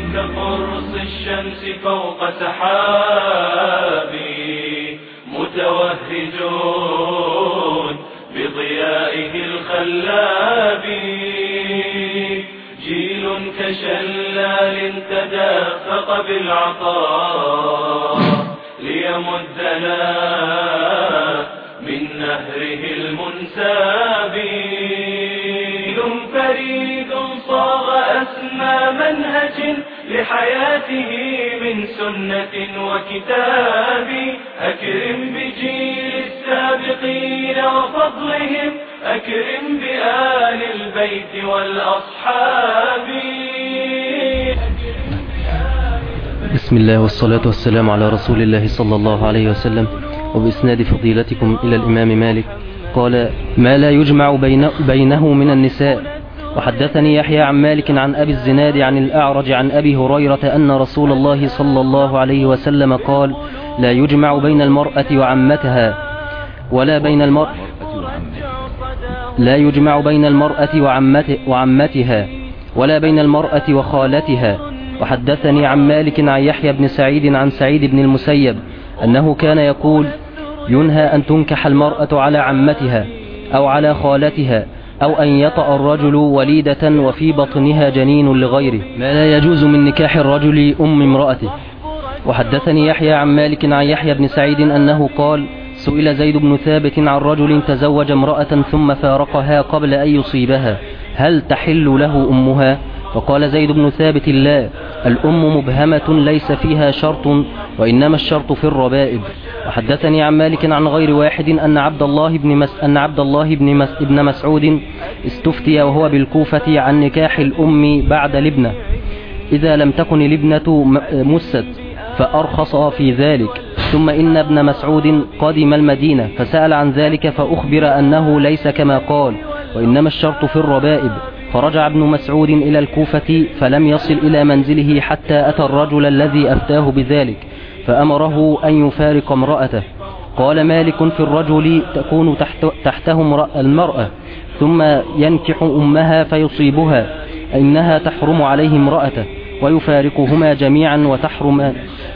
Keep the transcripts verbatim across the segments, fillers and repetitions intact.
كقرص الشمس فوق سحاب متوهجون بضيائه الخلاب. جيل كشلال تدافق بالعطاء ليمدنا من نهره المنساب. جيل فريد صاغ أسمى منهج لحياته من سنة وكتاب. أكرم بجيل السابقين وفضلهم، أكرم بآل البيت والأصحاب. بسم الله والصلاة والسلام على رسول الله صلى الله عليه وسلم. وبإسناد فضيلتكم إلى الإمام مالك قال: ما لا يجمع بين بينه من النساء. وحدثني يحيى عن مالك عن أبي الزناد عن الأعرج عن أبي هريرة أن رسول الله صلى الله عليه وسلم قال: لا يجمع بين المرأة وعمتها ولا بين المرأة لا يجمع بين المرأة وعمته وعمتها ولا بين المرأة وخالتها. وحدثني عن مالك عن يحيى بن سعيد عن سعيد بن المسيب أنه كان يقول: ينهى أن تنكح المرأة على عمتها أو على خالتها، أو أن يطأ الرجل وليدة وفي بطنها جنين لغيره، ما لا يجوز من نكاح الرجل أم امرأته. وحدثني يحيى عن مالك عن يحيى بن سعيد أنه قال: سئل زيد بن ثابت عن رجل تزوج امرأة ثم فارقها قبل أن يصيبها، هل تحل له أمها؟ فقال زيد بن ثابت: لا، الأم مبهمة ليس فيها شرط، وإنما الشرط في الربائب. وحدثني عن مالك عن غير واحد أن عبد الله بن مس أن عبد الله بن مس ابن مسعود استفتي وهو بالكوفة عن نكاح الأم بعد الابنة إذا لم تكن الابنة مست، فأرخص في ذلك. ثم إن ابن مسعود قدم المدينة فسأل عن ذلك فأخبر أنه ليس كما قال، وإنما الشرط في الربائب. فرجع ابن مسعود إلى الكوفة فلم يصل إلى منزله حتى أتى الرجل الذي أفتاه بذلك فأمره أن يفارق امرأته. قال مالك: في الرجل تكون تحت تحته المرأة ثم ينكح أمها فيصيبها، إنها تحرم عليه امرأته ويفارقهما جميعا وتحرم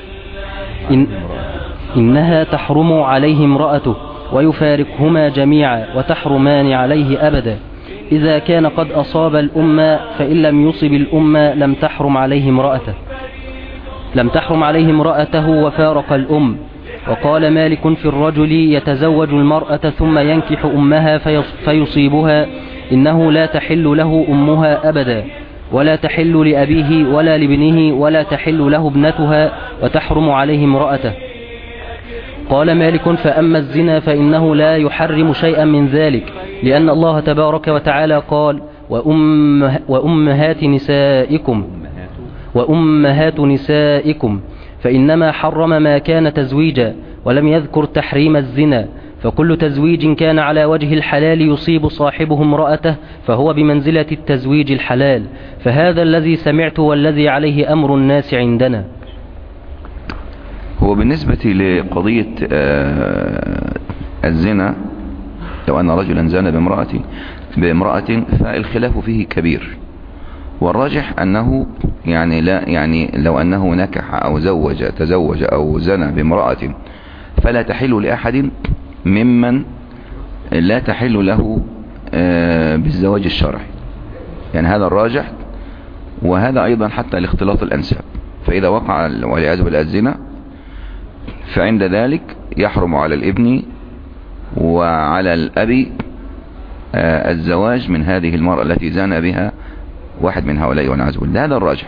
إن إنها تحرم عليه امرأته ويفارقهما جميعا وتحرمان عليه أبدا. إذا كان قد أصاب الأمة فإن لم يصب الأمة لم تحرم عليه امرأته لم تحرم عليه امرأته وفارق الأم. وقال مالك: في الرجل يتزوج المرأة ثم ينكح أمها فيصيبها، إنه لا تحل له أمها أبدا، ولا تحل لأبيه ولا لابنه، ولا تحل له ابنتها وتحرم عليه امرأته. قال مالك: فأما الزنا فإنه لا يحرم شيئا من ذلك، لأن الله تبارك وتعالى قال: وأمه وأمهات نسائكم وأمهات نسائكم فإنما حرم ما كان تزويجا، ولم يذكر تحريم الزنا. فكل تزويج كان على وجه الحلال يصيب صاحبه امرأته فهو بمنزلة التزويج الحلال، فهذا الذي سمعت والذي عليه أمر الناس عندنا. هو بالنسبة لقضية الزنا، لو أن رجلا زنى بامرأة بامرأة فالخلاف فيه كبير، والراجح أنه يعني لا يعني لو أنه نكح أو زوج تزوج أو زنى بامرأة فلا تحل لأحد ممن لا تحل له بالزواج الشرعي، يعني هذا الراجح. وهذا أيضا حتى لاختلاط الأنساب، فإذا وقع والعياذ بالله الزنا فعند ذلك يحرم على الابن وعلى الأب الزواج من هذه المرأة التي زنى بها واحد من هؤلاء والعياذ بالله. هذا الراجح.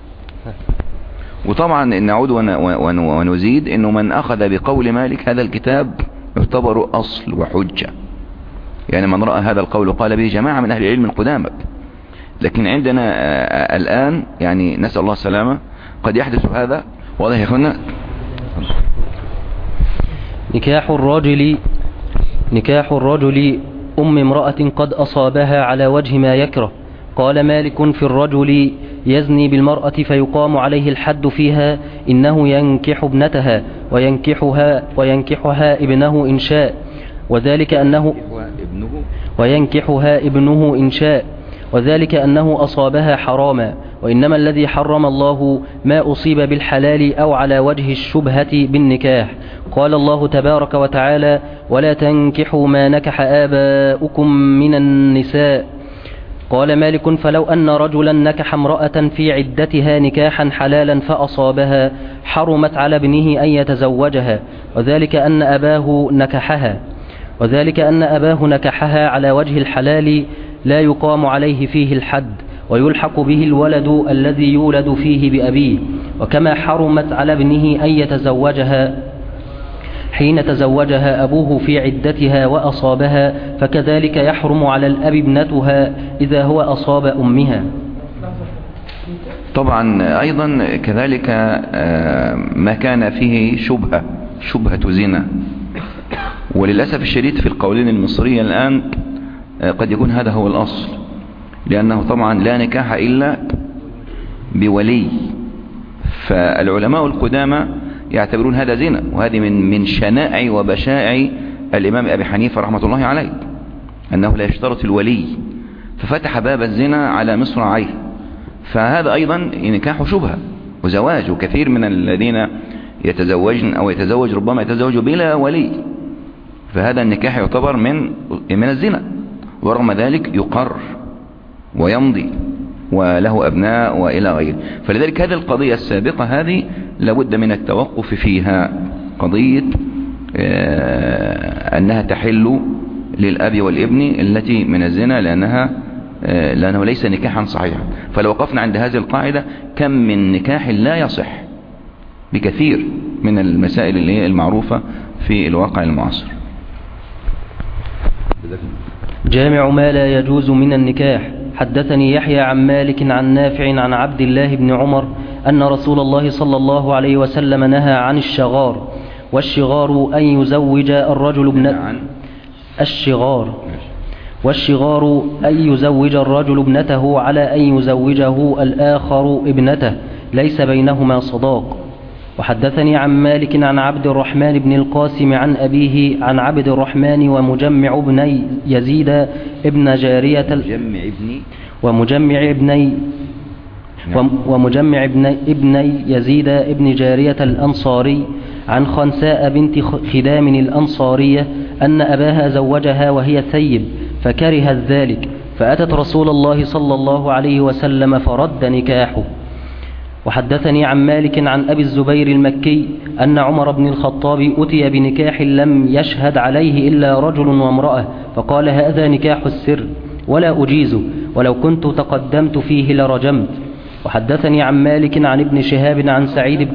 وطبعا نعود ونزيد انه من اخذ بقول مالك هذا الكتاب يعتبر اصل وحجة، يعني من رأى هذا القول وقال به جماعة من اهل العلم القدامى. لكن عندنا الان يعني نسأل الله السلامة قد يحدث هذا. واضح يا اخوانا؟ نكاح الرجل نكاح الرجل أم امرأة قد أصابها على وجه ما يكره. قال مالك: في الرجل يزني بالمرأة فيقام عليه الحد فيها، إنه ينكح ابنتها وينكحها وينكحها ابنه إن شاء، وذلك أنه وينكحها ابنه إن شاء وذلك أنه أصابها حراما، وإنما الذي حرم الله ما أصيب بالحلال أو على وجه الشبهة بالنكاح. قال الله تبارك وتعالى: ولا تنكحوا ما نكح آباؤكم من النساء. قال مالك: فلو أن رجلا نكح امرأة في عدتها نكاحا حلالا فأصابها حرمت على ابنه أن يتزوجها، وذلك أن أباه نكحها وذلك أن أباه نكحها على وجه الحلال لا يقام عليه فيه الحد، ويلحق به الولد الذي يولد فيه بأبيه. وكما حرمت على ابنه أن يتزوجها حين تزوجها أبوه في عدتها وأصابها، فكذلك يحرم على الأب ابنتها إذا هو أصاب أمها. طبعا أيضا كذلك ما كان فيه شبهة شبهة زنا، وللأسف الشديد في القولين المصرية الآن قد يكون هذا هو الأصل، لأنه طبعا لا نكاح إلا بولي. فالعلماء القدامى يعتبرون هذا زنا، وهذه من من شنائع وبشائع الإمام أبي حنيفة رحمة الله عليه، أنه لا يشترط الولي، ففتح باب الزنا على مصراعيه. فهذا أيضا نكاح شبهة وزواج، وكثير من الذين يتزوجن أو يتزوج ربما يتزوج بلا ولي، فهذا النكاح يعتبر من من الزنا، ورغم ذلك يقر ويمضي وله أبناء وإلى غيره. فلذلك هذه القضية السابقة هذه لابد من التوقف فيها، قضية أنها تحل للأب والابن التي من الزنا، لأنها لأنه ليس نكاحا صحيحا. فلو وقفنا عند هذه القاعدة كم من نكاح لا يصح بكثير من المسائل اللي هي المعروفة في الواقع المعاصر. جامع ما لا يجوز من النكاح. حدثني يحيى عن مالك عن نافع عن عبد الله بن عمر أن رسول الله صلى الله عليه وسلم نهى عن الشغار. والشغار أن يزوج الرجل ابنته الشغار والشغار أن يزوج الرجل ابنته على أن يزوجه الآخر ابنته ليس بينهما صداق. وحدثني عن مالك عن عبد الرحمن بن القاسم عن أبيه عن عبد الرحمن ومجمع ابني يزيد ابن جارية مجمع ابني ومجمع ابني ومجمع ابني, ابني يزيد ابن جارية الأنصاري عن خنساء بنت خدام الأنصارية أن أباها زوجها وهي ثيب فكرهت ذلك، فأتت رسول الله صلى الله عليه وسلم فرد نكاحه. وحدثني عن مالك عن أبي الزبير المكي أن عمر بن الخطاب أتي بنكاح لم يشهد عليه إلا رجل وامرأة، فقال: هذا نكاح السر ولا أجيزه، ولو كنت تقدمت فيه لرجمت. وحدثني عن مالك عن ابن شهاب عن سعيد بن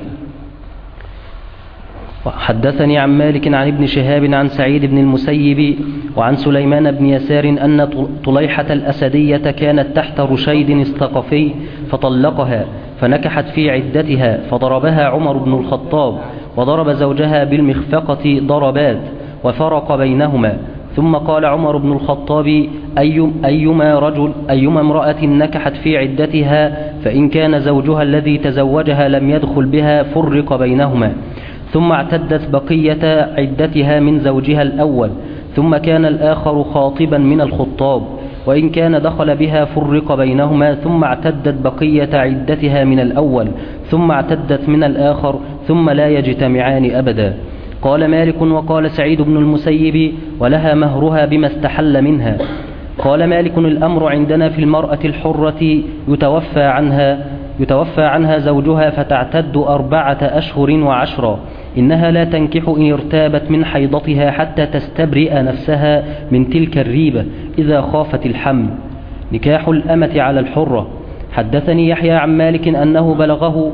وحدثني عن مالك عن ابن شهاب عن سعيد بن المسيب وعن سليمان بن يسار أن طليحة الأسدية كانت تحت رشيد الثقفي فطلقها، فنكحت في عدتها، فضربها عمر بن الخطاب وضرب زوجها بالمخفقة ضربات وفرق بينهما. ثم قال عمر بن الخطاب: أي أيما رجل أيما امرأة نكحت في عدتها فإن كان زوجها الذي تزوجها لم يدخل بها فرق بينهما، ثم اعتدت بقية عدتها من زوجها الأول، ثم كان الآخر خاطبا من الخطاب، وإن كان دخل بها فرق بينهما، ثم اعتدت بقية عدتها من الأول، ثم اعتدت من الآخر، ثم لا يجتمعان أبدا. قال مالك: وقال سعيد بن المسيب: ولها مهرها بما استحل منها. قال مالك: الأمر عندنا في المرأة الحرة يتوفى عنها يتوفى عنها زوجها فتعتد أربعة أشهر وعشرا، إنها لا تنكح إن ارتابت من حيضتها حتى تستبرئ نفسها من تلك الريبة إذا خافت الحمل. نكاح الأمة على الحرة. حدثني يحيى عن مالك أنه بلغه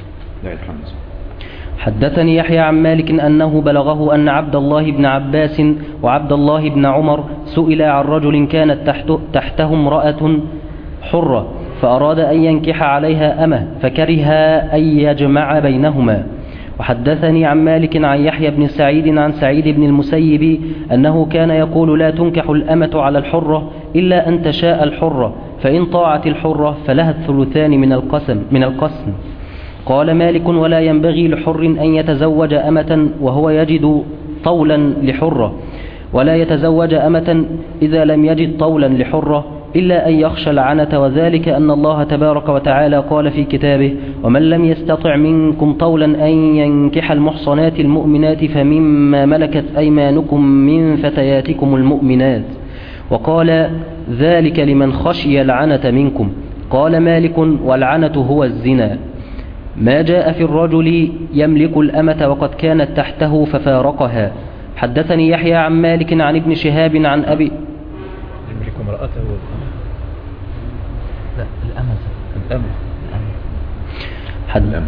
حدثني يحيى عن مالك أنه بلغه أن عبد الله بن عباس وعبد الله بن عمر سئل عن رجل كانت تحته, تحته امرأة حرة فأراد أن ينكح عليها أمه فكره أن يجمع بينهما. وحدثني عن مالك عن يحيى بن سعيد عن سعيد بن المسيب أنه كان يقول: لا تنكح الأمة على الحرة إلا أن تشاء الحرة، فإن طاعت الحرة فلها الثلثان من القسم من القسم. قال مالك: ولا ينبغي لحر أن يتزوج أمة وهو يجد طولا لحرة، ولا يتزوج أمة إذا لم يجد طولا لحرة، إلا أن يخشى العنة، وذلك أن الله تبارك وتعالى قال في كتابه: ومن لم يستطع منكم طولا أن ينكح المحصنات المؤمنات فمما ملكت أيمانكم من فتياتكم المؤمنات. وقال: ذلك لمن خشي العنة منكم. قال مالك: والعنة هو الزنا. ما جاء في الرجل يملك الأمة وقد كانت تحته ففارقها. حدثني يحيى عن مالك عن ابن شهاب عن أبي يملك امرأته لا الأمة الأمة حد...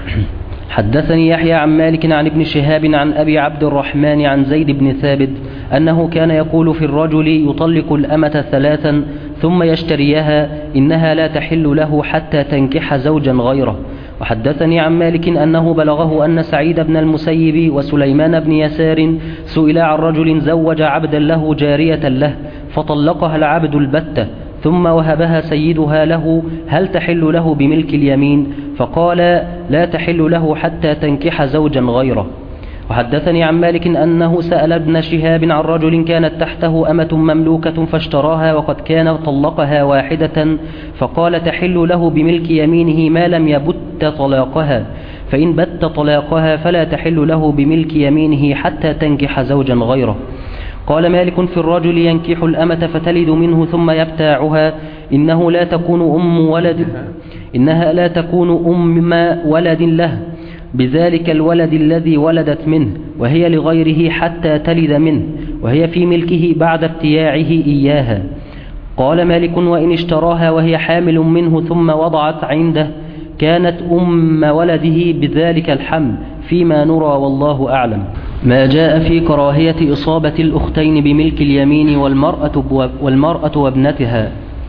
حدثني يحيى عن مالك عن ابن شهاب عن أبي عبد الرحمن عن زيد بن ثابت أنه كان يقول في الرجل يطلق الأمة ثلاثا ثم يشتريها إنها لا تحل له حتى تنكح زوجا غيره. وحدثني عن مالك أنه بلغه أن سعيد بن المسيب وسليمان بن يسار سئلا عن رجل زوج عبدا له جارية له فطلقها العبد البتة ثم وهبها سيدها له، هل تحل له بملك اليمين؟ فقال: لا تحل له حتى تنكح زوجا غيره. وحدثني عن مالك أنه سأل ابن شهاب عن رجل كانت تحته أمة مملوكة فاشتراها وقد كان طلقها واحدة، فقال: تحل له بملك يمينه ما لم يبت طلاقها، فإن بت طلاقها فلا تحل له بملك يمينه حتى تنكح زوجا غيره. قال مالك: في الرجل ينكح الأمة فتلد منه ثم يبتاعها إنه لا تكون أم ولد إنها لا تكون أم ولد له بذلك الولد الذي ولدت منه، وهي لغيره حتى تلد منه، وهي في ملكه بعد ابتياعه إياها. قال مالك: وإن اشتراها وهي حامل منه ثم وضعت عنده كانت أم ولده بذلك الحمل، فيما نرى والله أعلم. ما جاء في كراهية إصابة الأختين بملك اليمين والمرأة, والمرأة وابنتها.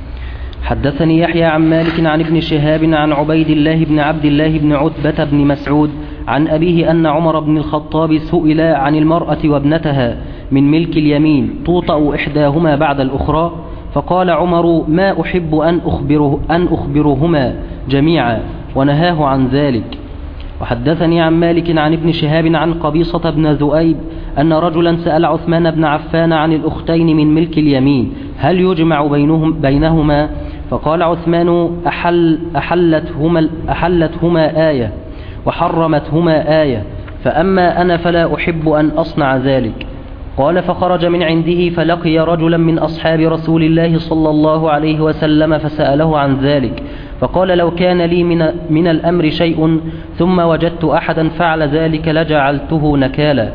حدثني يحيى عن مالك عن ابن شهاب عن عبيد الله بن عبد الله بن عتبة بن مسعود عن أبيه أن عمر بن الخطاب سئل عن المرأة وابنتها من ملك اليمين توطأ إحداهما بعد الأخرى، فقال عمر: ما أحب أن, أخبره أن أخبرهما جميعا، ونهاه عن ذلك. وحدثني عن مالك عن ابن شهاب عن قبيصة بن ذؤيب أن رجلا سأل عثمان بن عفان عن الأختين من ملك اليمين هل يجمع بينهم بينهما؟ فقال عثمان: أحل أحلتهما, أحلتهما آية وحرمتهما آية، فأما أنا فلا أحب أن أصنع ذلك. قال: فخرج من عنده فلقي رجلا من أصحاب رسول الله صلى الله عليه وسلم فسأله عن ذلك، فقال: لو كان لي من, من الأمر شيء ثم وجدت أحدا فعل ذلك لجعلته نكالا.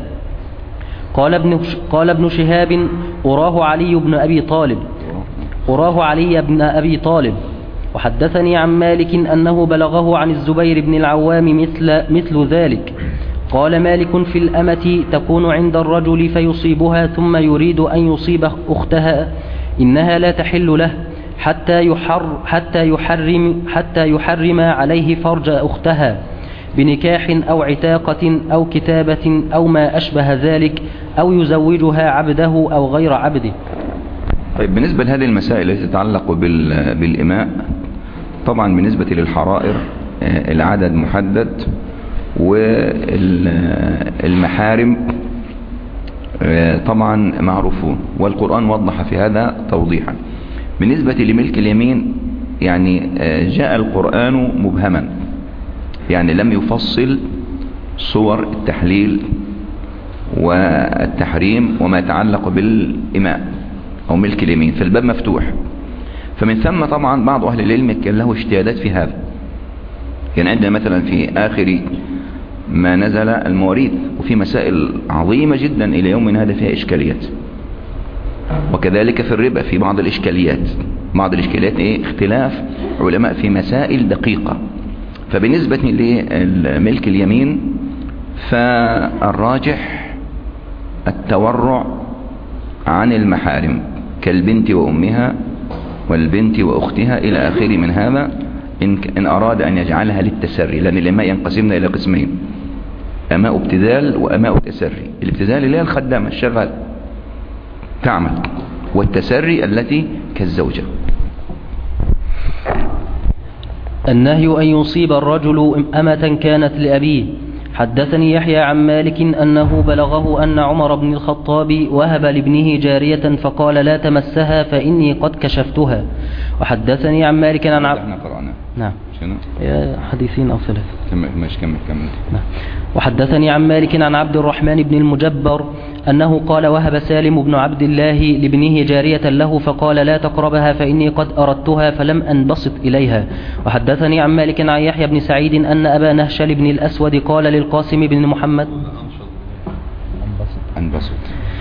قال ابن, قال ابن شهاب: أراه علي بن أبي طالب أراه علي بن أبي طالب. وحدثني عن مالك أنه بلغه عن الزبير بن العوام مثل, مثل ذلك. قال مالك: في الأمة تكون عند الرجل فيصيبها ثم يريد أن يصيب أختها إنها لا تحل له حتى يحر حتى يحرم حتى يحرم عليه فرج أختها بنكاح أو عتاقة أو كتابة أو ما أشبه ذلك، أو يزوجها عبده أو غير عبده. طيب، بالنسبة لهذه المسائل التي تتعلق بالإماء، طبعا بالنسبة للحرائر العدد محدد، والمحارم طبعا معروفون، والقرآن وضح في هذا توضيحا. بالنسبة لملك اليمين يعني جاء القرآن مبهما، يعني لم يفصل صور التحليل والتحريم وما يتعلق بالإماء أو ملك اليمين، فالباب مفتوح. فمن ثم طبعا بعض أهل العلم كان له اجتهادات في هذا. يعني عندنا مثلا في آخر ما نزل المواريث، وفي مسائل عظيمة جدا إلى يومنا هذا فيها إشكاليات، وكذلك في الربا في بعض الإشكاليات بعض الإشكاليات إيه؟ اختلاف علماء في مسائل دقيقة. فبالنسبة لملك اليمين فالراجح التورع عن المحارم كالبنت وأمها والبنت وأختها إلى آخر من هذا، إن, إن أراد أن يجعلها للتسري، لأن الإماء ينقسمنا إلى قسمين: أماء ابتذال وأماء تسري. الابتذال اللي هي الخدامة الشغال تعمل، والتسري التي كالزوجة. النهي أن يصيب الرجل أمة كانت لأبيه حدثني يحيى عن مالك أنه بلغه أن عمر بن الخطاب وهب لابنه جارية فقال لا تمسها فإني قد كشفتها. وحدثني عن مالك عن عبد احنا قرأنا نعم شنو حديثين أو ثلاثة. كمل ماشي كمل كمل نعم. وحدثني عن مالك عن عبد الرحمن بن المجبر أنه قال وهب سالم بن عبد الله لابنه جارية له فقال لا تقربها فإني قد أردتها فلم أنبسط إليها. وحدثني عن مالك عن يحيى بن سعيد أن أبا نهشل بن الأسود قال للقاسم بن محمد انبسط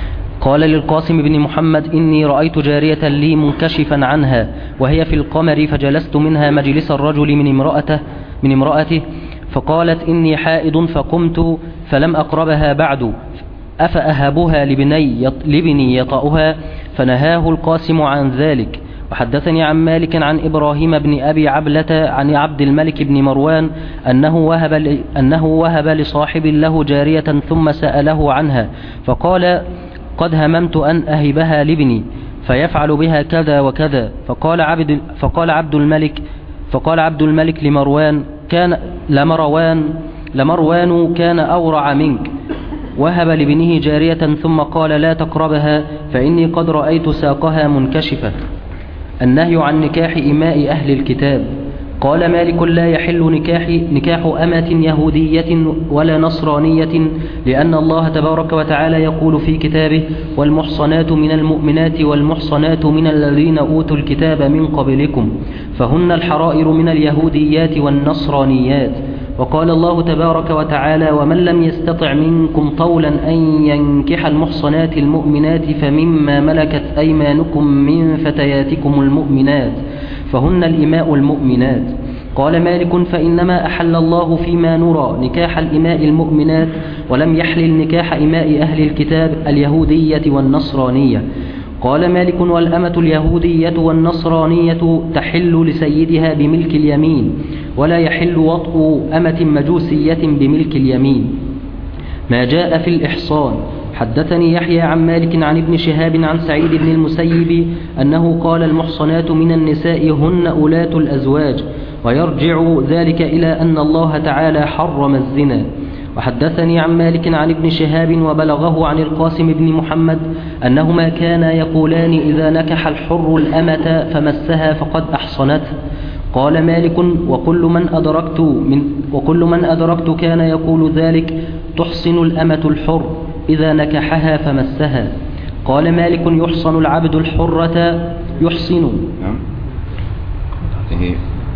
قال للقاسم بن محمد إني رأيت جارية لي منكشفا عنها وهي في القمر فجلست منها مجلس الرجل من امرأته من امرأته فقالت إني حائض فقمت فلم أقربها بعد أفأهبها لبني, لبني يطأها فنهاه القاسم عن ذلك. وحدثني عن مالك عن إبراهيم بن أبي عبلة عن عبد الملك بن مروان أنه وهب, أنه وهب لصاحب له جارية ثم سأله عنها فقال قد هممت أن أهبها لابني فيفعل بها كذا وكذا. فقال عبد, فقال عبد الملك فقال عبد الملك لمروان كان لمروان لمروان كان أورع منك وهب لابنه جارية ثم قال لا تقربها فإني قد رأيت ساقها منكشفة. النهي عن نكاح إماء أهل الكتاب. قال مالك لا يحل نكاح, نكاح أمة يهودية ولا نصرانية لأن الله تبارك وتعالى يقول في كتابه والمحصنات من المؤمنات والمحصنات من الذين أوتوا الكتاب من قبلكم فهن الحرائر من اليهوديات والنصرانيات. وقال الله تبارك وتعالى ومن لم يستطع منكم طولا أن ينكح المحصنات المؤمنات فمما ملكت أيمانكم من فتياتكم المؤمنات فهن الإماء المؤمنات. قال مالك فإنما أحل الله فيما نرى نكاح الإماء المؤمنات ولم يحلل نكاح إماء أهل الكتاب اليهودية والنصرانية. قال مالك والأمة اليهودية والنصرانية تحل لسيدها بملك اليمين ولا يحل وطء أمة مجوسية بملك اليمين. ما جاء في الإحصان. حدثني يحيى عن مالك عن ابن شهاب عن سعيد بن المسيب أنه قال المحصنات من النساء هن أولاة الأزواج ويرجع ذلك إلى أن الله تعالى حرم الزنا. وحدثني عن مالك عن ابن شهاب وبلغه عن القاسم بن محمد أنهما كانا يقولان إذا نكح الحر الأمة فمسها فقد أحصنته. قال مالك وكل من أدركت من وكل من أدركت كان يقول ذلك تحصن الأمة الحر إذا نكحها فمسها. قال مالك يحصن العبد الحرة يحصن نعم هي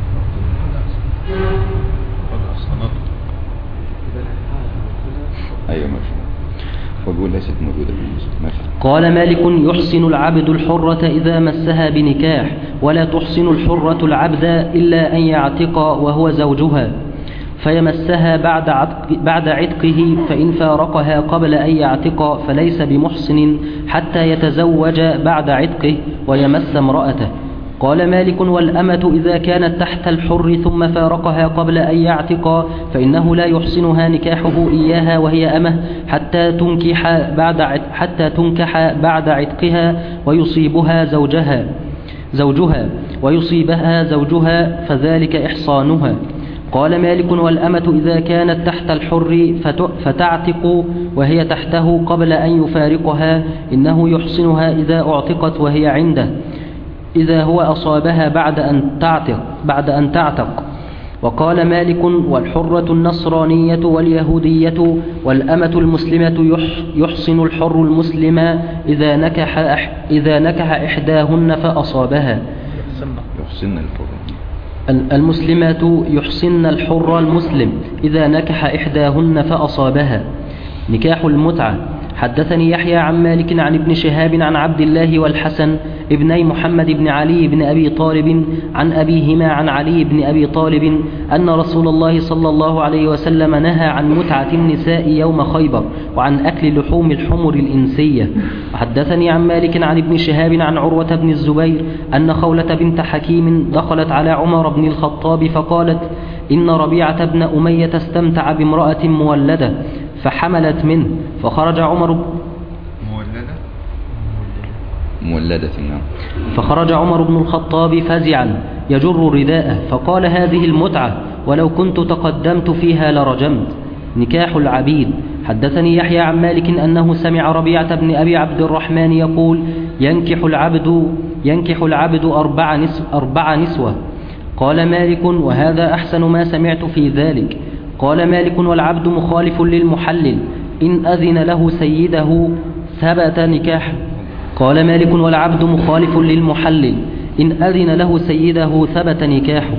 أيوة ماشي وقول ليست موجودة في المسلم. قال مالك يحصن العبد الحرة إذا مسها بنكاح ولا تحصن الحرة العبد إلا أن يعتق وهو زوجها فيمسها بعد عتق بعد عتقه فإن فارقها قبل أن يعتق فليس بمحصن حتى يتزوج بعد عتقه ويمس امرأته. قال مالك والأمة إذا كانت تحت الحر ثم فارقها قبل أن يعتق فإنه لا يحصنها نكاحه إياها وهي أمه حتى تنكح بعد حتى تنكح بعد عتقها ويصيبها زوجها زوجها ويصيبها زوجها فذلك إحصانها. قال مالك والأمة إذا كانت تحت الحر فتعتق وهي تحته قبل أن يفارقها إنه يحصنها إذا أعتقت وهي عنده إذا هو أصابها بعد أن تعتق بعد أن تعتق. وقال مالك والحرة النصرانية واليهودية والأمة المسلمة يحصن الحر المسلم إذا نكح إذا نكح إحداهن فأصابها. يحصن الحر المسلمات يحصن الحر المسلم إذا نكح إحداهن فأصابها. نكاح المتعة. حدثني يحيى عن مالك عن ابن شهاب عن عبد الله والحسن ابني محمد بن علي بن أبي طالب عن أبيهما عن علي بن أبي طالب أن رسول الله صلى الله عليه وسلم نهى عن متعة النساء يوم خيبر وعن أكل لحوم الحمر الإنسية. وحدثني عن مالك عن ابن شهاب عن عروة بن الزبير أن خولة بنت حكيم دخلت على عمر بن الخطاب فقالت إن ربيعة بن أمية استمتع بامرأة مولدة فحملت منه فخرج عمر مولدة مولدة نعم فخرج عمر بن الخطاب فزعا يجر رداءه فقال هذه المتعة ولو كنت تقدمت فيها لرجمت. نكاح العبيد. حدثني يحيى عن مالك أنه سمع ربيعة بن أبي عبد الرحمن يقول ينكح العبد ينكح العبد أربع, نسو أربع نسوة. قال مالك وهذا أحسن ما سمعت في ذلك. قال مالك والعبد مخالف للمحلل إن أذن له سيده ثبت نكاح. قال مالك والعبد مخالف للمحلل إن أذن له سيده ثبت نكاحه.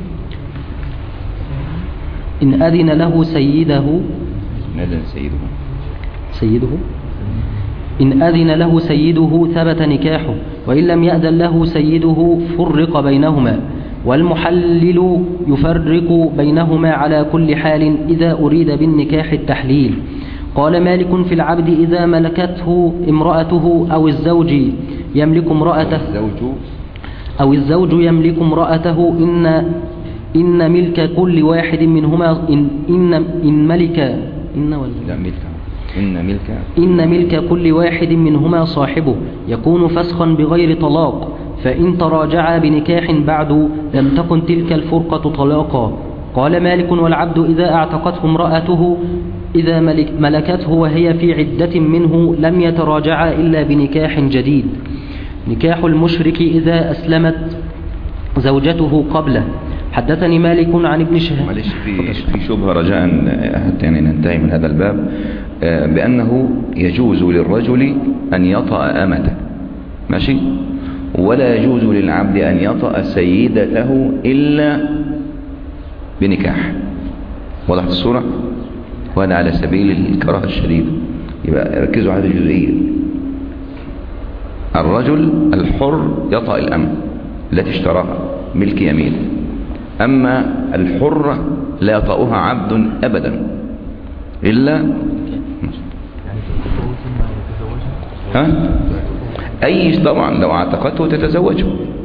إن أذن له سيده نادى سيده سيده إن أذن له سيده ثبت نكاحه، وإن لم يأذن له سيده فرق بينهما، والمحلل يفرق بينهما على كل حال إذا أريد بالنكاح التحليل. قال مالك في العبد إذا ملكته امرأته أو الزوج يملك امرأته أو الزوج يملك امرأته إن إن ملك كل واحد منهما إن إن إن ملك إن لا ملك إن ملك إن ملك كل واحد منهما صاحبه يكون فسخا بغير طلاق، فإن تراجعا بنكاح بعد لم تكن تلك الفرقة طلاقا. قال مالك والعبد إذا اعتقته امرأته إذا ملك ملكته وهي في عدة منه لم يتراجعا إلا بنكاح جديد. نكاح المشرك إذا أسلمت زوجته قبله. حدثني مالك عن ابن شهاب. معلش في في شبهة رجاء حتى يعني ننتهي من هذا الباب، بأنه يجوز للرجل أن يطأ أمته، ماشي، ولا يجوز للعبد أن يطأ سيدته إلا بنكاح. وضحت الصورة؟ وهذا على سبيل الكراهة الشديدة. يبقى ركزوا على الجزئية. الرجل الحر يطأ الأمة التي اشتراها ملك يمين، أما الحرة لا يطأها عبد أبدا إلا ها؟ أي طبعا لو اعتقدته تتزوجه.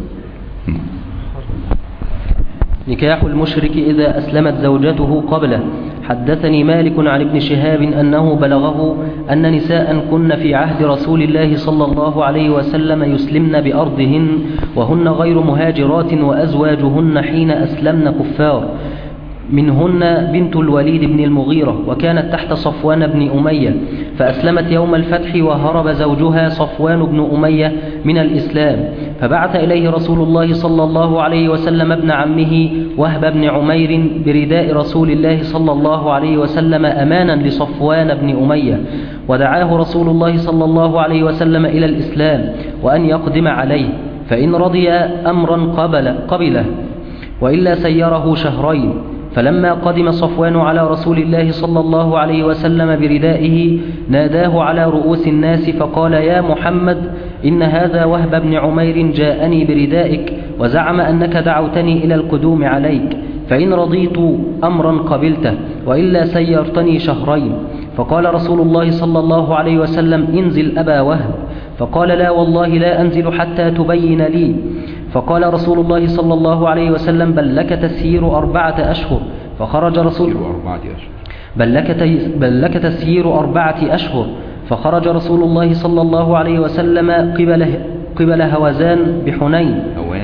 نكاح المشرك إذا أسلمت زوجته قبله. حدثني مالك عن ابن شهاب أنه بلغه أن نساء كن في عهد رسول الله صلى الله عليه وسلم يسلمن بأرضهن وهن غير مهاجرات، وأزواجهن حين أسلمن كفار، منهن بنت الوليد بن المغيرة وكانت تحت صفوان بن أمية، فأسلمت يوم الفتح وهرب زوجها صفوان بن أمية من الإسلام، فبعث إليه رسول الله صلى الله عليه وسلم ابن عمه وهب بن عمير برداء رسول الله صلى الله عليه وسلم أمانا لصفوان بن أمية، ودعاه رسول الله صلى الله عليه وسلم إلى الإسلام وأن يقدم عليه، فإن رضي أمرا قبل قبله وإلا سيره شهرين. فلما قدم صفوان على رسول الله صلى الله عليه وسلم بردائه ناداه على رؤوس الناس فقال: يا محمد، إن هذا وهب بن عمير جاءني بردائك وزعم أنك دعوتني إلى القدوم عليك، فإن رضيت أمرا قبلته وإلا سيرتني شهرين. فقال رسول الله صلى الله عليه وسلم: انزل أبا وهب. فقال: لا والله لا أنزل حتى تبين لي. فقال رسول الله صلى الله عليه وسلم: بل لك تسيير أربعة أشهر. فخرج رسول بل لك بل لك تسيير أربعة أشهر. فخرج رسول الله صلى الله عليه وسلم قبل قبل هوازان بحنين.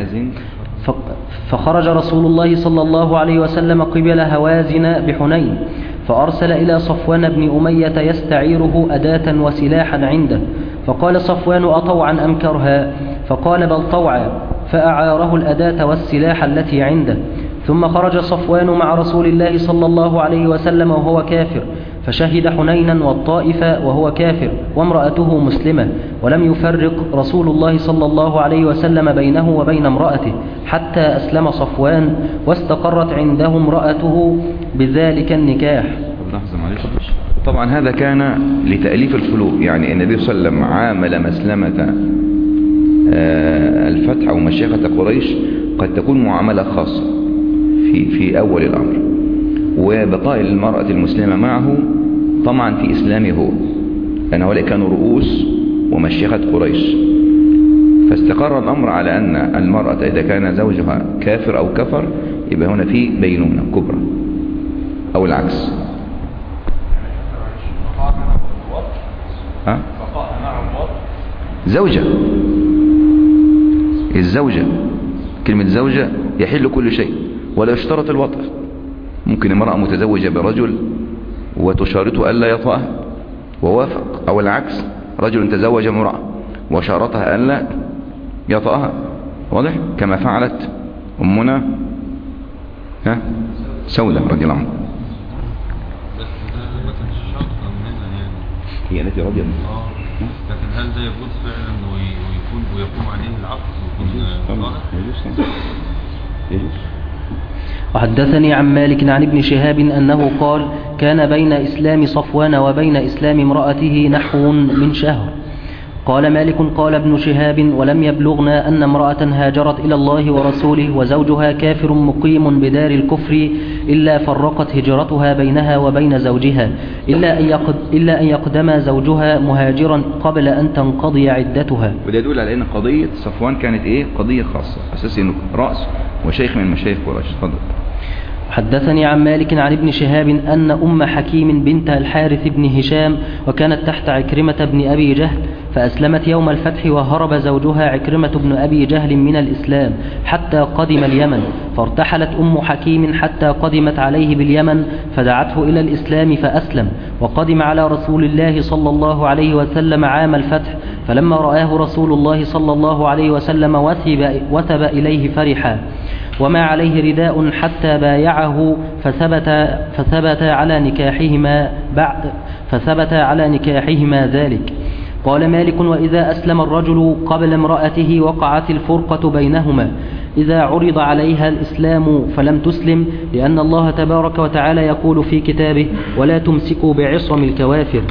فخرج رسول الله صلى الله عليه وسلم قبل هوازن بحنين، فأرسل إلى صفوان بن أمية يستعيره أداة وسلاحا عنده، فقال صفوان: أطوعا أم كرها؟ فقال: بل طوعا، فأعاره الأداة والسلاح التي عنده. ثم خرج صفوان مع رسول الله صلى الله عليه وسلم وهو كافر، فشهد حنينا والطائف وهو كافر وامرأته مسلمة، ولم يفرق رسول الله صلى الله عليه وسلم بينه وبين امرأته حتى أسلم صفوان، واستقرت عنده امرأته بذلك النكاح. طبعا هذا كان لتأليف القلوب، يعني النبي صلى الله عليه وسلم عامل مسلمة الفتح أو مشيخة قريش قد تكون معاملة خاصة في في أول الأمر، وبقاء المرأة المسلمة معه طبعا في إسلامه هو، لأن هؤلاء كانوا رؤوس ومشيخة قريش، فاستقر الأمر على أن المرأة إذا كان زوجها كافر أو كفر يبقى هنا في بينونة كبرى أو العكس. ها؟ زوجة الزوجة كلمة زوجة يحل كل شيء ولا يشترط الوطء. ممكن امرأة متزوجة برجل وتشارطه ألا يطأها ووافق، أو العكس، رجل تزوج امرأة وشارطها ألا يطأها، واضح؟ كما فعلت أمنا ها سودة رضي الله عنها. هي التي رضيت. لكن هل ده يجوز فعلا ويكون ويقوم عليه العقد ويكون صالح؟ يجوز. وحدثني عن مالك عن ابن شهاب أنه قال كان بين إسلام صفوان وبين إسلام امرأته نحو من شهر. قال مالك قال ابن شهاب ولم يبلغنا أن امرأة هاجرت إلى الله ورسوله وزوجها كافر مقيم بدار الكفر إلا فرقت هجرتها بينها وبين زوجها إلا أن, يقد إلا أن يقدم زوجها مهاجرا قبل أن تنقضي عدتها. وده يدل على أن قضية صفوان كانت إيه؟ قضية خاصة، أساس أنه رأس وشيخ من مشايخ قريش. تفضل. حدثني عن مالك عن ابن شهاب أن أم حكيم بنت الحارث بن هشام وكانت تحت عكرمة بن أبي جهل فأسلمت يوم الفتح وهرب زوجها عكرمة بن أبي جهل من الإسلام حتى قدم اليمن، فارتحلت أم حكيم حتى قدمت عليه باليمن فدعته إلى الإسلام فأسلم، وقدم على رسول الله صلى الله عليه وسلم عام الفتح، فلما رآه رسول الله صلى الله عليه وسلم وثب, وثب إليه فرحا وما عليه رداء حتى بايعه فثبت, فثبت على نكاحهما بعد فثبت على نكاحهما ذلك. قال مالك وإذا أسلم الرجل قبل امرأته وقعت الفرقة بينهما إذا عرض عليها الإسلام فلم تسلم، لأن الله تبارك وتعالى يقول في كتابه ولا تمسكوا بعصم الكوافر.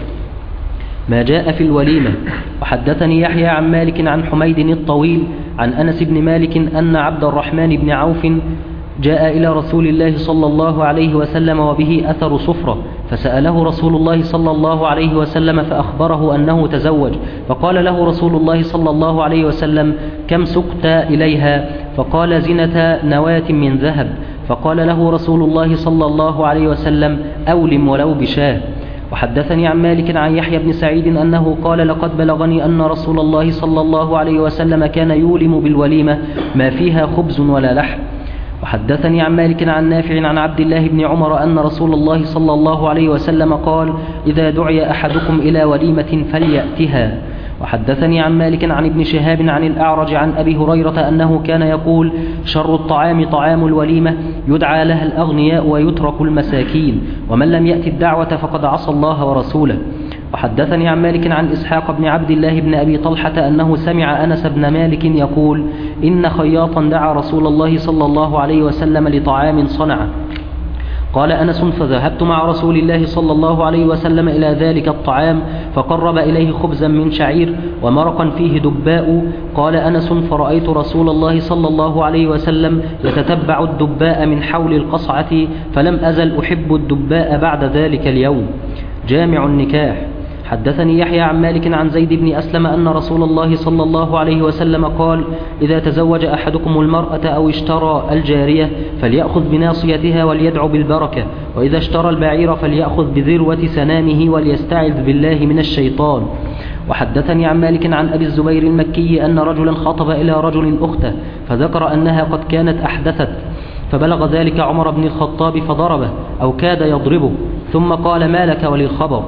ما جاء في الوليمة. وحدثني يحيى عن مالك عن حميد الطويل عن أنس بن مالك أن عبد الرحمن بن عوف جاء إلى رسول الله صلى الله عليه وسلم وبه أثر صفرة، فسأله رسول الله صلى الله عليه وسلم فأخبره أنه تزوج، فقال له رسول الله صلى الله عليه وسلم كم سقت إليها؟ فقال زنة نواة من ذهب، فقال له رسول الله صلى الله عليه وسلم أولم ولو بشاه. وحدثني عن مالك عن يحيى بن سعيد أنه قال لقد بلغني أن رسول الله صلى الله عليه وسلم كان يولم بالوليمة ما فيها خبز ولا لحم. وحدثني عن مالك عن نافع عن عبد الله بن عمر أن رسول الله صلى الله عليه وسلم قال إذا دعي أحدكم إلى وليمة فليأتها. وحدثني عن مالك عن ابن شهاب عن الأعرج عن أبي هريرة أنه كان يقول شر الطعام طعام الوليمة يدعى لها الأغنياء ويترك المساكين، ومن لم يأت الدعوة فقد عصى الله ورسوله. وحدثني عن مالك عن إسحاق بن عبد الله بن أبي طلحة أنه سمع أنس بن مالك يقول إن خياطا دعا رسول الله صلى الله عليه وسلم لطعام صنعه. قال أنس فذهبت مع رسول الله صلى الله عليه وسلم إلى ذلك الطعام فقرب إليه خبزا من شعير ومرقا فيه دباء. قال أنس فرأيت رسول الله صلى الله عليه وسلم يتتبع الدباء من حول القصعة فلم أزل أحب الدباء بعد ذلك اليوم. جامع النكاح. حدثني يحيى عن مالك عن زيد بن أسلم أن رسول الله صلى الله عليه وسلم قال إذا تزوج أحدكم المرأة أو اشترى الجارية فليأخذ بناصيتها وليدعو بالبركة، وإذا اشترى البعير فليأخذ بذروة سنامه وليستعذ بالله من الشيطان. وحدثني عن مالك عن أبي الزبير المكي أن رجلا خطب إلى رجل أخته فذكر أنها قد كانت أحدثت، فبلغ ذلك عمر بن الخطاب فضربه أو كاد يضربه، ثم قال ما لك وللخبر.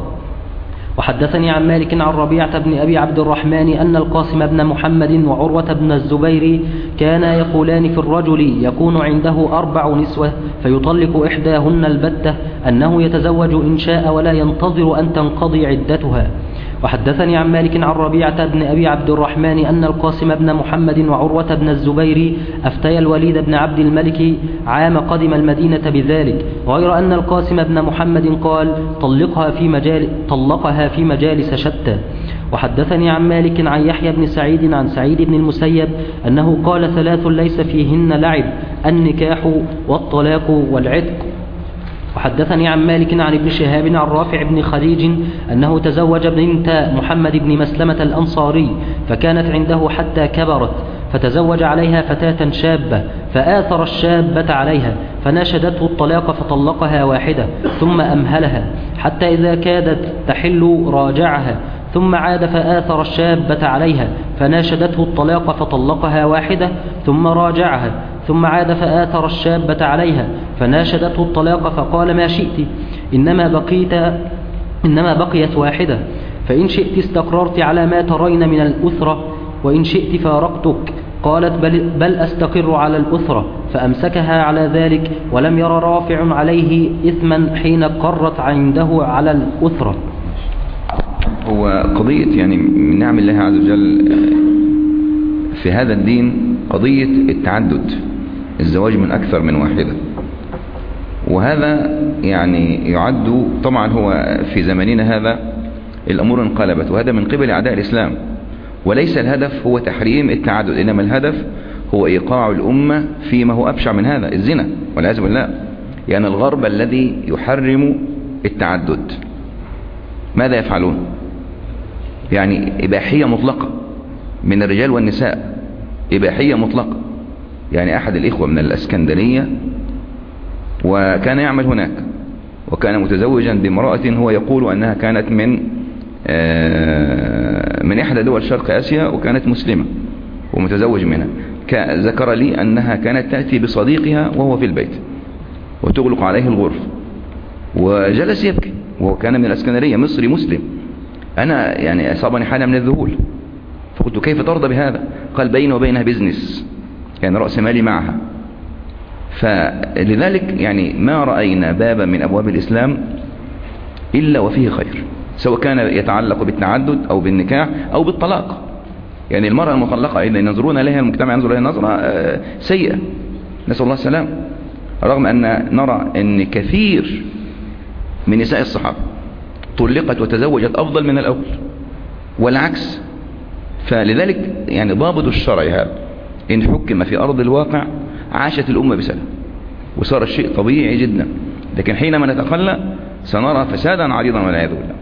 وحدثني عن مالك عن ربيعة بن أبي عبد الرحمن أن القاسم بن محمد وعروة بن الزبير كانا يقولان في الرجل يكون عنده أربع نسوة فيطلق إحداهن البتة أنه يتزوج إن شاء ولا ينتظر أن تنقضي عدتها. وحدثني عن مالك عن ربيعة بن أبي عبد الرحمن أن القاسم بن محمد وعروة بن الزبير أفتي الوليد بن عبد الملك عام قدم المدينة بذلك، غير أن القاسم بن محمد قال طلقها في, مجال طلقها في مجالس شتى. وحدثني عن مالك عن يحيى بن سعيد عن سعيد بن المسيب أنه قال ثلاث ليس فيهن لعب: النكاح والطلاق والعتق. وحدثني عن مالك عن ابن شهاب عن رافع بن خديج أنه تزوج بنت محمد بن مسلمة الأنصاري فكانت عنده حتى كبرت، فتزوج عليها فتاة شابة فآثر الشابة عليها فناشدته الطلاق فطلقها واحدة ثم أمهلها حتى إذا كادت تحل راجعها، ثم عاد فآثر الشابة عليها فناشدته الطلاق فطلقها واحدة ثم راجعها، ثم عاد فآثر الشابة عليها فناشدته الطلاق فقال ما شئت إنما بقيت إنما بقيت واحدة فإن شئت استقررت على ما ترين من الأسرة وإن شئت فارقتك. قالت بل, بل أستقر على الأسرة فأمسكها على ذلك ولم ير رافع عليه إثما حين قرت عنده على الأسرة. هو قضية يعني من نعم الله عز وجل في هذا الدين قضية التعدد، الزواج من أكثر من واحدة، وهذا يعني يعد طبعا هو في زماننا هذا الأمور انقلبت، وهذا من قبل أعداء الإسلام، وليس الهدف هو تحريم التعدد، إنما الهدف هو إيقاع الأمة فيما هو أبشع من هذا، الزنا والعياذ بالله. يعني الغرب الذي يحرم التعدد ماذا يفعلون؟ يعني إباحية مطلقة من الرجال والنساء، إباحية مطلقة. يعني أحد الإخوة من الإسكندرية وكان يعمل هناك وكان متزوجا بامرأة هو يقول أنها كانت من من إحدى دول شرق آسيا وكانت مسلمة ومتزوج منها. ذكر لي أنها كانت تأتي بصديقها وهو في البيت وتغلق عليه الغرف، وجلس يبكي وهو كان من الإسكندرية مصري مسلم. أنا يعني أصابني حالة من الذهول، فقلت كيف ترضى بهذا؟ قال بيني وبينها بيزنس، يعني رأس مالي معها. فلذلك يعني ما رأينا بابا من أبواب الإسلام إلا وفيه خير، سواء كان يتعلق بالتعدد أو بالنكاح أو بالطلاق. يعني المرأة المطلقة إذا ينظرون إليها المجتمع ينظر إليها نظرة سيئة، نسأل الله السلام، رغم أن نرى أن كثير من نساء الصحابة طلقت وتزوجت أفضل من الأول والعكس. فلذلك يعني ضابط الشرع هذا إن حكم في أرض الواقع عاشت الأمة بسلام وصار الشيء طبيعي جدا، لكن حينما نتخلى سنرى فسادا عريضا والعياذ بالله.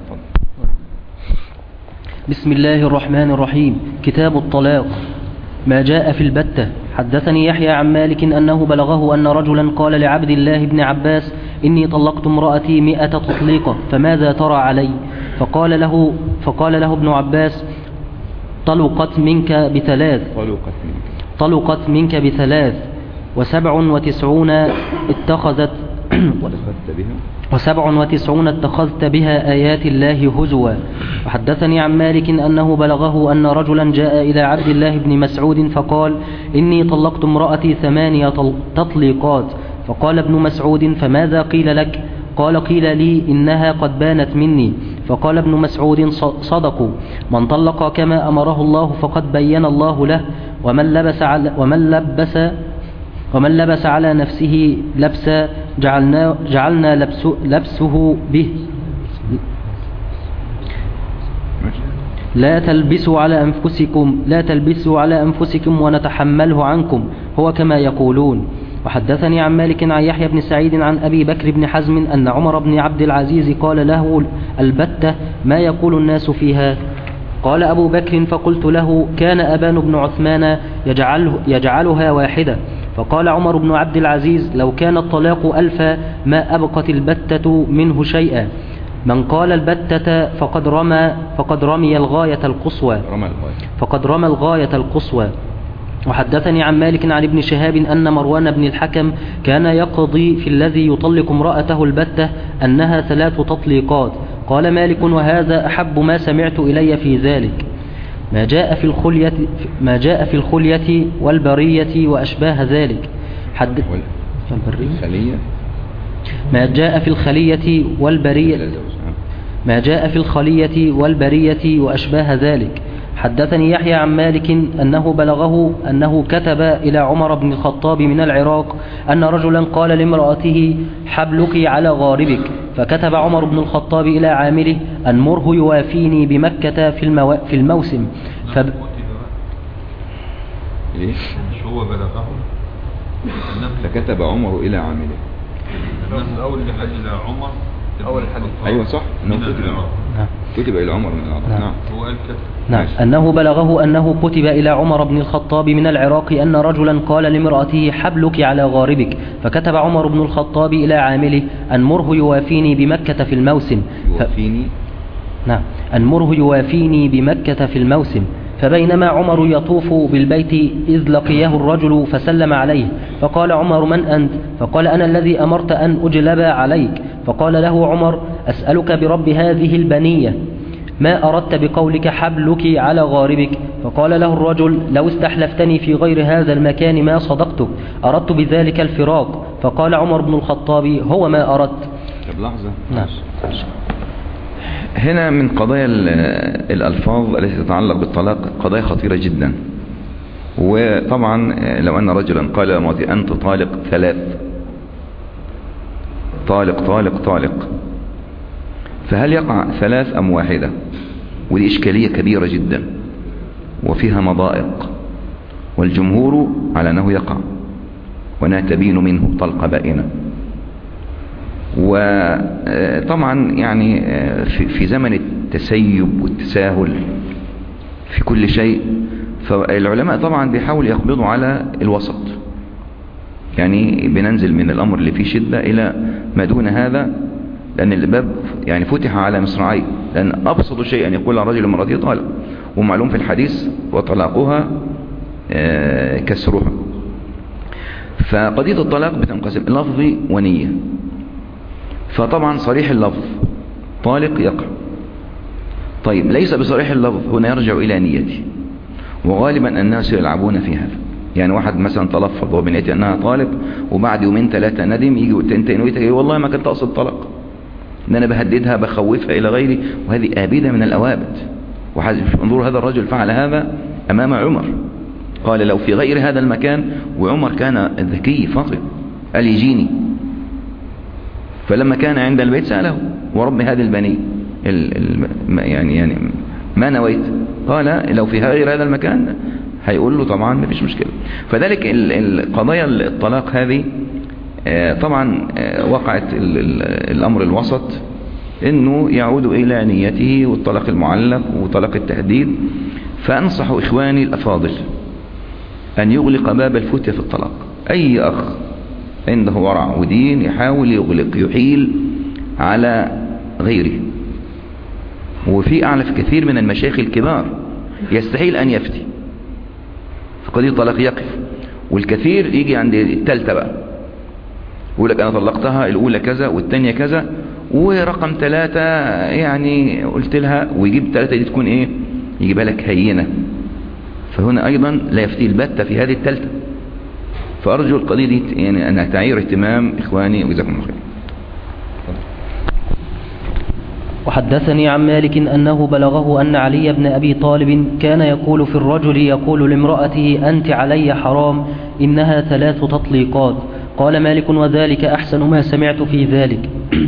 بسم الله الرحمن الرحيم. كتاب الطلاق. ما جاء في البتة. حدثني يحيى عن مالك أنه بلغه أن رجلا قال لعبد الله بن عباس إني طلقت امرأتي مئة تطليقة فماذا ترى علي؟ فقال له, فقال له ابن عباس طلقت منك بثلاث طلقت منك بثلاث وسبع وتسعون اتخذت وسبع وتسعون اتخذت بها آيات الله هزوا. وحدثني عن مالك أنه بلغه أن رجلا جاء إلى عبد الله بن مسعود فقال إني طلقت امرأتي ثمانية تطليقات. فقال ابن مسعود فماذا قيل لك؟ قال قيل لي إنها قد بانت مني. فقال ابن مسعود صدقوا، من طلق كما أمره الله فقد بين الله له، ومن لبس على, ومن لبس ومن لبس على نفسه لبسا جعلنا, جعلنا لبس لبسه به. لا تلبسوا على أنفسكم لا تلبسوا على أنفسكم ونتحمله عنكم، هو كما يقولون. وحدثني عن مالك عن يحيى بن سعيد عن أبي بكر بن حزم أن عمر بن عبد العزيز قال له البتة ما يقول الناس فيها؟ قال أبو بكر فقلت له كان أبان بن عثمان يجعله يجعلها واحدة. فقال عمر بن عبد العزيز لو كان الطلاق ألفا ما أبقت البتة منه شيئا. من قال البتة فقد رمى فقد رمي الغاية القصوى فقد رمى الغاية القصوى. وحدثني عن مالك عن ابن شهاب أن مروان بن الحكم كان يقضي في الذي يطلق امرأته البتة أنها ثلاث تطليقات. قال مالك وهذا أحب ما سمعت إلي في ذلك. ما جاء في الخلية ما جاء في الخلية والبرية وأشباه ذلك. حد الخلية ما جاء في الخلية والبرية ما جاء في الخلية والبرية وأشباه ذلك. حدثني يحيى عن مالك أنه بلغه أنه كتب إلى عمر بن الخطاب من العراق أن رجلا قال لامرأته حبلك على غاربك، فكتب عمر بن الخطاب إلى عامله أن مره يوافيني بمكة في, المو... في الموسم. فب... ليش؟ مش هو بلغه؟ فكتب عمر إلى عامله. النفس أول اللي حد إلى عمر أول الحديث. أيوة صح. كتب إلى عمر من العراق. نعم. هو قال كتب. نعم. أنه بلغه أنه كتب إلى عمر بن الخطاب من العراق أن رجلا قال لامرأته حبلك على غاربك، فكتب عمر بن الخطاب إلى عامله أن مره يوافيني بمكة في الموسم. يوافيني. نعم. أن مره يوافيني بمكة في الموسم. فبينما عمر يطوف بالبيت إذ لقيه الرجل فسلم عليه، فقال عمر: من أنت؟ فقال: أنا الذي أمرت أن أجلب عليك. فقال له عمر: أسألك برب هذه البنية، ما أردت بقولك حبلك على غاربك؟ فقال له الرجل: لو استحلفتني في غير هذا المكان ما صدقتك، أردت بذلك الفراق. فقال عمر بن الخطاب: هو ما أردت. طب لحظة. نعم. هنا من قضايا الألفاظ التي تتعلق بالطلاق قضايا خطيرة جدا. وطبعا لو أن رجلا قال لامرأته: أنت طالق ثلاث، طالق طالق طالق، فهل يقع ثلاث أم واحدة؟ ودي إشكالية كبيرة جدا وفيها مضائق، والجمهور على أنه يقع وأنها تبين منه طلقة بائنة. وطبعا يعني في زمن التسيب والتساهل في كل شيء، فالعلماء طبعا بيحاولوا يقبضوا على الوسط، يعني بننزل من الأمر اللي فيه شدة إلى ما دون هذا، لأن الباب يعني فتح على مصراعي، لأن أبسط شيء أن يقول الرجل لامرأته طالق، ومعلوم في الحديث: وطلاقها كسرها. فقضية الطلاق بتنقسم لفظي ونية. فطبعا صريح اللفظ طالق يقع، طيب ليس بصريح اللفظ هنا يرجع إلى نيته، وغالبا الناس يلعبون في هذا. يعني واحد مثلا تلفظ وبنيته أنها طالق، وبعد يومين ثلاثة ندم، يجي وانت نويتك والله ما كنت أقصد طلاق، ان انا بهددها بخوفها الى غيري، وهذه آبدة من الأوابد. وانظروا هذا الرجل فعل هذا امام عمر، قال: لو في غير هذا المكان. وعمر كان ذكي فطن، قال: يجيني. فلما كان عند البيت سأله: ورب هذه البني ال ال يعني يعني ما نويت؟ قال: لو في غير هذا المكان. هيقول له طبعا ما فيش مشكلة. فذلك القضايا الطلاق هذه طبعا وقعت الأمر الوسط، انه يعود الى نيته، والطلاق المعلق وطلاق التهديد. فانصح اخواني الافاضل ان يغلق باب الفتية في الطلاق. اي اخ عنده ورع ودين يحاول يغلق، يحيل على غيره. وفي اعرف كثير من المشايخ الكبار يستحيل ان يفتي في قضية الطلاق، يقف، والكثير يجي عند الثالثة بقى يقول لك: انا طلقتها الاولى كذا والثانية كذا، ورقم ثلاثة يعني قلت لها، ويجيب ثلاثة دي تكون ايه؟ يجيبها لك هينة. فهنا ايضا لا يفتي البتة في هذه الثالثة. فارجو القضية دي يعني انها تعير اهتمام اخواني، وجزاكم الله خير. وحدثني عن مالك أنه بلغه أن علي بن أبي طالب كان يقول في الرجل يقول لامرأته: أنت علي حرام، إنها ثلاث تطليقات. قال مالك: وذلك أحسن ما سمعت في ذلك.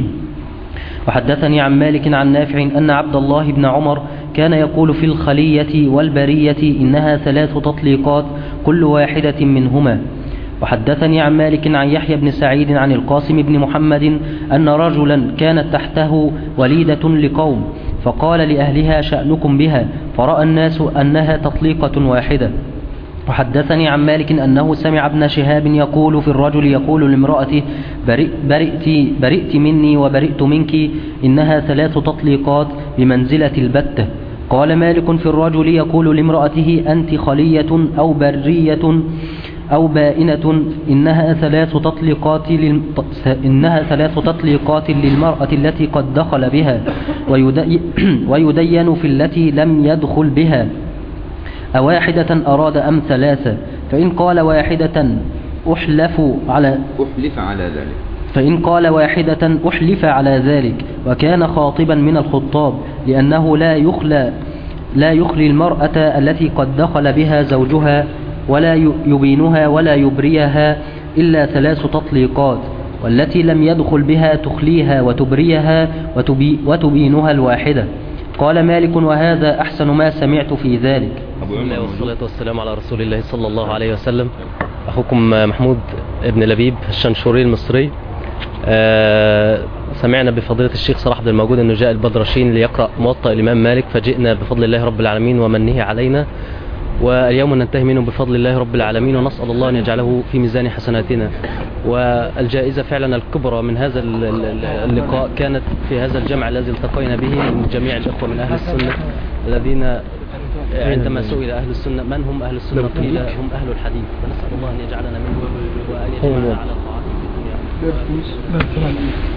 وحدثني عن مالك عن نافع أن عبد الله بن عمر كان يقول في الخلية والبرية: إنها ثلاث تطليقات كل واحدة منهما. وحدثني عن مالك عن يحيى بن سعيد عن القاسم بن محمد أن رجلا كانت تحته وليدة لقوم، فقال لأهلها: شأنكم بها، فرأى الناس أنها تطليقة واحدة. وحدثني عن مالك أنه سمع ابن شهاب يقول في الرجل يقول لامرأته: برئت, برئت مني وبرئت منك، إنها ثلاث تطليقات بمنزلة البتة. قال مالك في الرجل يقول لامرأته: أنت خلية أو برية أو بائنة، إنها ثلاث تطليقات للم... إنها ثلاث تطليقات للمرأة التي قد دخل بها، ويدي... ويدين في التي لم يدخل بها، أواحدة أراد أم ثلاثة؟ فإن قال واحدة أحلف على أحلف على ذلك فإن قال واحدة أحلف على ذلك، وكان خاطبا من الخطاب، لأنه لا يخلى لا يخلي المرأة التي قد دخل بها زوجها ولا يبينها ولا يبريها إلا ثلاث تطليقات، والتي لم يدخل بها تخليها وتبريها وتبي وتبينها الواحدة. قال مالك: وهذا أحسن ما سمعت في ذلك. أبو عمر والصلاة والسلام على رسول الله صلى الله عليه وسلم. أخوكم محمود ابن لبيب الشنشوري المصري. آه سمعنا بفضيلة الشيخ صلاح عبد الموجود أنه جاء البدرشين ليقرأ موطأ الإمام مالك، فجئنا بفضل الله رب العالمين ومنه علينا، واليوم ننتهي منه بفضل الله رب العالمين، ونسأل الله أن يجعله في ميزان حسناتنا. والجائزة فعلا الكبرى من هذا اللقاء كانت في هذا الجمع الذي التقينا به من جميع الأخوة من أهل السنة الذين عندما سئل أهل السنة من هم أهل السنة قيل هم أهل الحديث، فنسأل الله أن يجعلنا منهم وأن يجمعنا على الطاعات في الدنيا.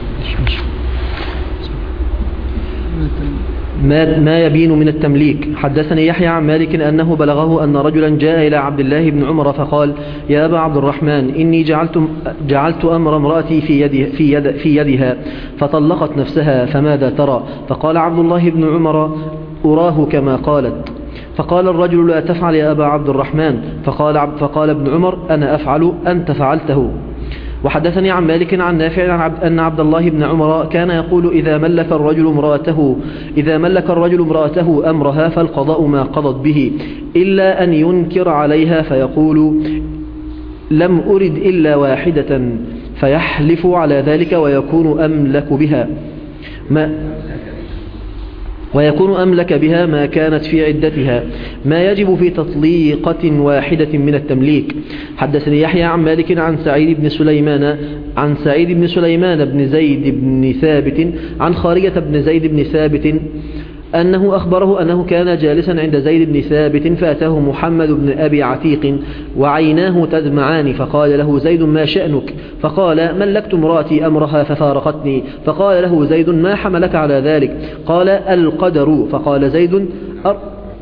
ما ما يبين من التمليك. حدثني يحيى عن مالك أنه بلغه أن رجلا جاء إلى عبد الله بن عمر فقال: يا أبا عبد الرحمن، إني جعلت جعلت أمر امرأتي في يدها, في, يد في يدها فطلقت نفسها، فماذا ترى؟ فقال عبد الله بن عمر: أراه كما قالت. فقال الرجل: لا تفعل يا أبا عبد الرحمن. فقال, فقال ابن عمر: أنا أفعل، أنت فعلته. وحدثني عن مالك عن نافع أن عبد الله بن عمر كان يقول: إذا ملك الرجل امرأته إذا ملك الرجل امرأته أمرها فالقضاء ما قضت به، إلا أن ينكر عليها فيقول: لم أرد إلا واحدة، فيحلف على ذلك ويكون أملك بها ما ويكون أملك بها ما كانت في عدتها، ما يجب في تطليقة واحدة من التمليك. حدثني يحيى عن مالك عن سعيد بن سليمان عن سعيد بن سليمان بن زيد بن ثابت عن خارجة بن زيد بن ثابت أنه أخبره أنه كان جالسا عند زيد بن ثابت فأتاه محمد بن أبي عتيق وعيناه تدمعان، فقال له زيد: ما شأنك؟ فقال: ملكت امرأتي أمرها ففارقتني. فقال له زيد: ما حملك على ذلك؟ قال: القدر. فقال زيد: أر...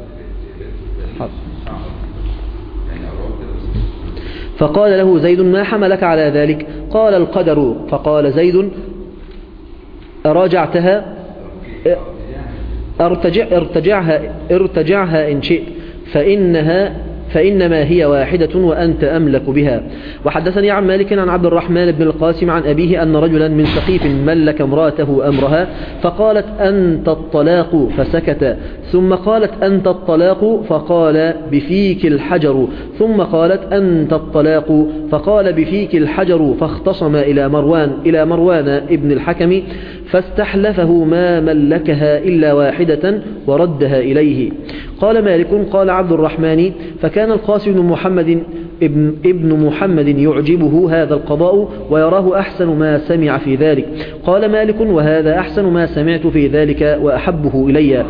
فقال له زيد: ما حملك على ذلك؟ قال: القدر. فقال زيد: أراجعتها؟ ارتجع ارتجعها, ارتجعها إن شئت، فإنها فإنما هي واحدة وأنت أملك بها. وحدثني عن مالك عن عبد الرحمن بن القاسم عن أبيه أن رجلا من سقيف ملك امرأته أمرها فقالت: أنت الطلاق، فسكت. ثم قالت: أنت الطلاق، فقال: بفيك الحجر. ثم قالت: أنت الطلاق، فقال: بفيك الحجر. فاختصم إلى مروان إلى مروان ابن الحكم فاستحلفه ما ملكها إلا واحدة وردها إليه. قال مالك: قال عبد الرحمن: فكان القاسم بن محمد ابن, ابن محمد يعجبه هذا القضاء ويراه أحسن ما سمع في ذلك. قال مالك: وهذا أحسن ما سمعت في ذلك وأحبه إلي.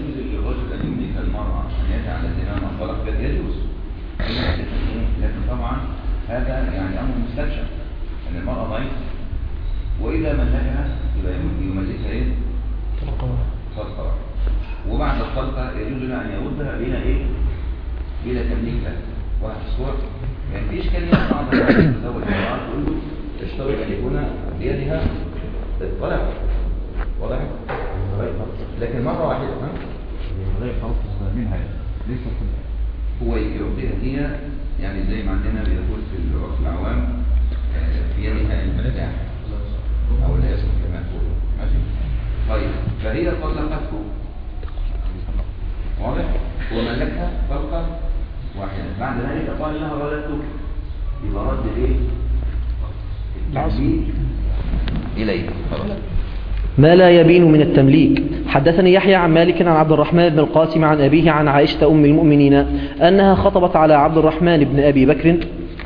هذا يعني أمر مستبشر أن المرأة ضعيفة، وإذا ملكها يبقى يملكها إيه؟ طلقة. وبعد الطلقة يجوز له أن يردها بلا إيه؟ بلا تمليك لها. واحد الصور يعني في إشكالية بعض الناس تزوج المرأة تقول له تشترط أن يكون بيدها الطلاق، واضح؟ لكن مرة واحدة ها؟ لا خلاص منها لسه هو يعطيها هي يعني زي ما عندنا بيقول في العرف العوام في يدها المفتاح او لا يسمى كما تقول، ماشي؟ طيب فهي طلقته، واضح؟ وملكها طلقه واحده، بعد ذلك قال لها رددتك، يبقى رد ايه؟ التعبيد اليه خلاص. ما لا يبين من التمليك. حدثني يحيى عن مالك عن عبد الرحمن بن القاسم عن أبيه عن عائشة أم المؤمنين أنها خطبت على عبد الرحمن بن أبي بكر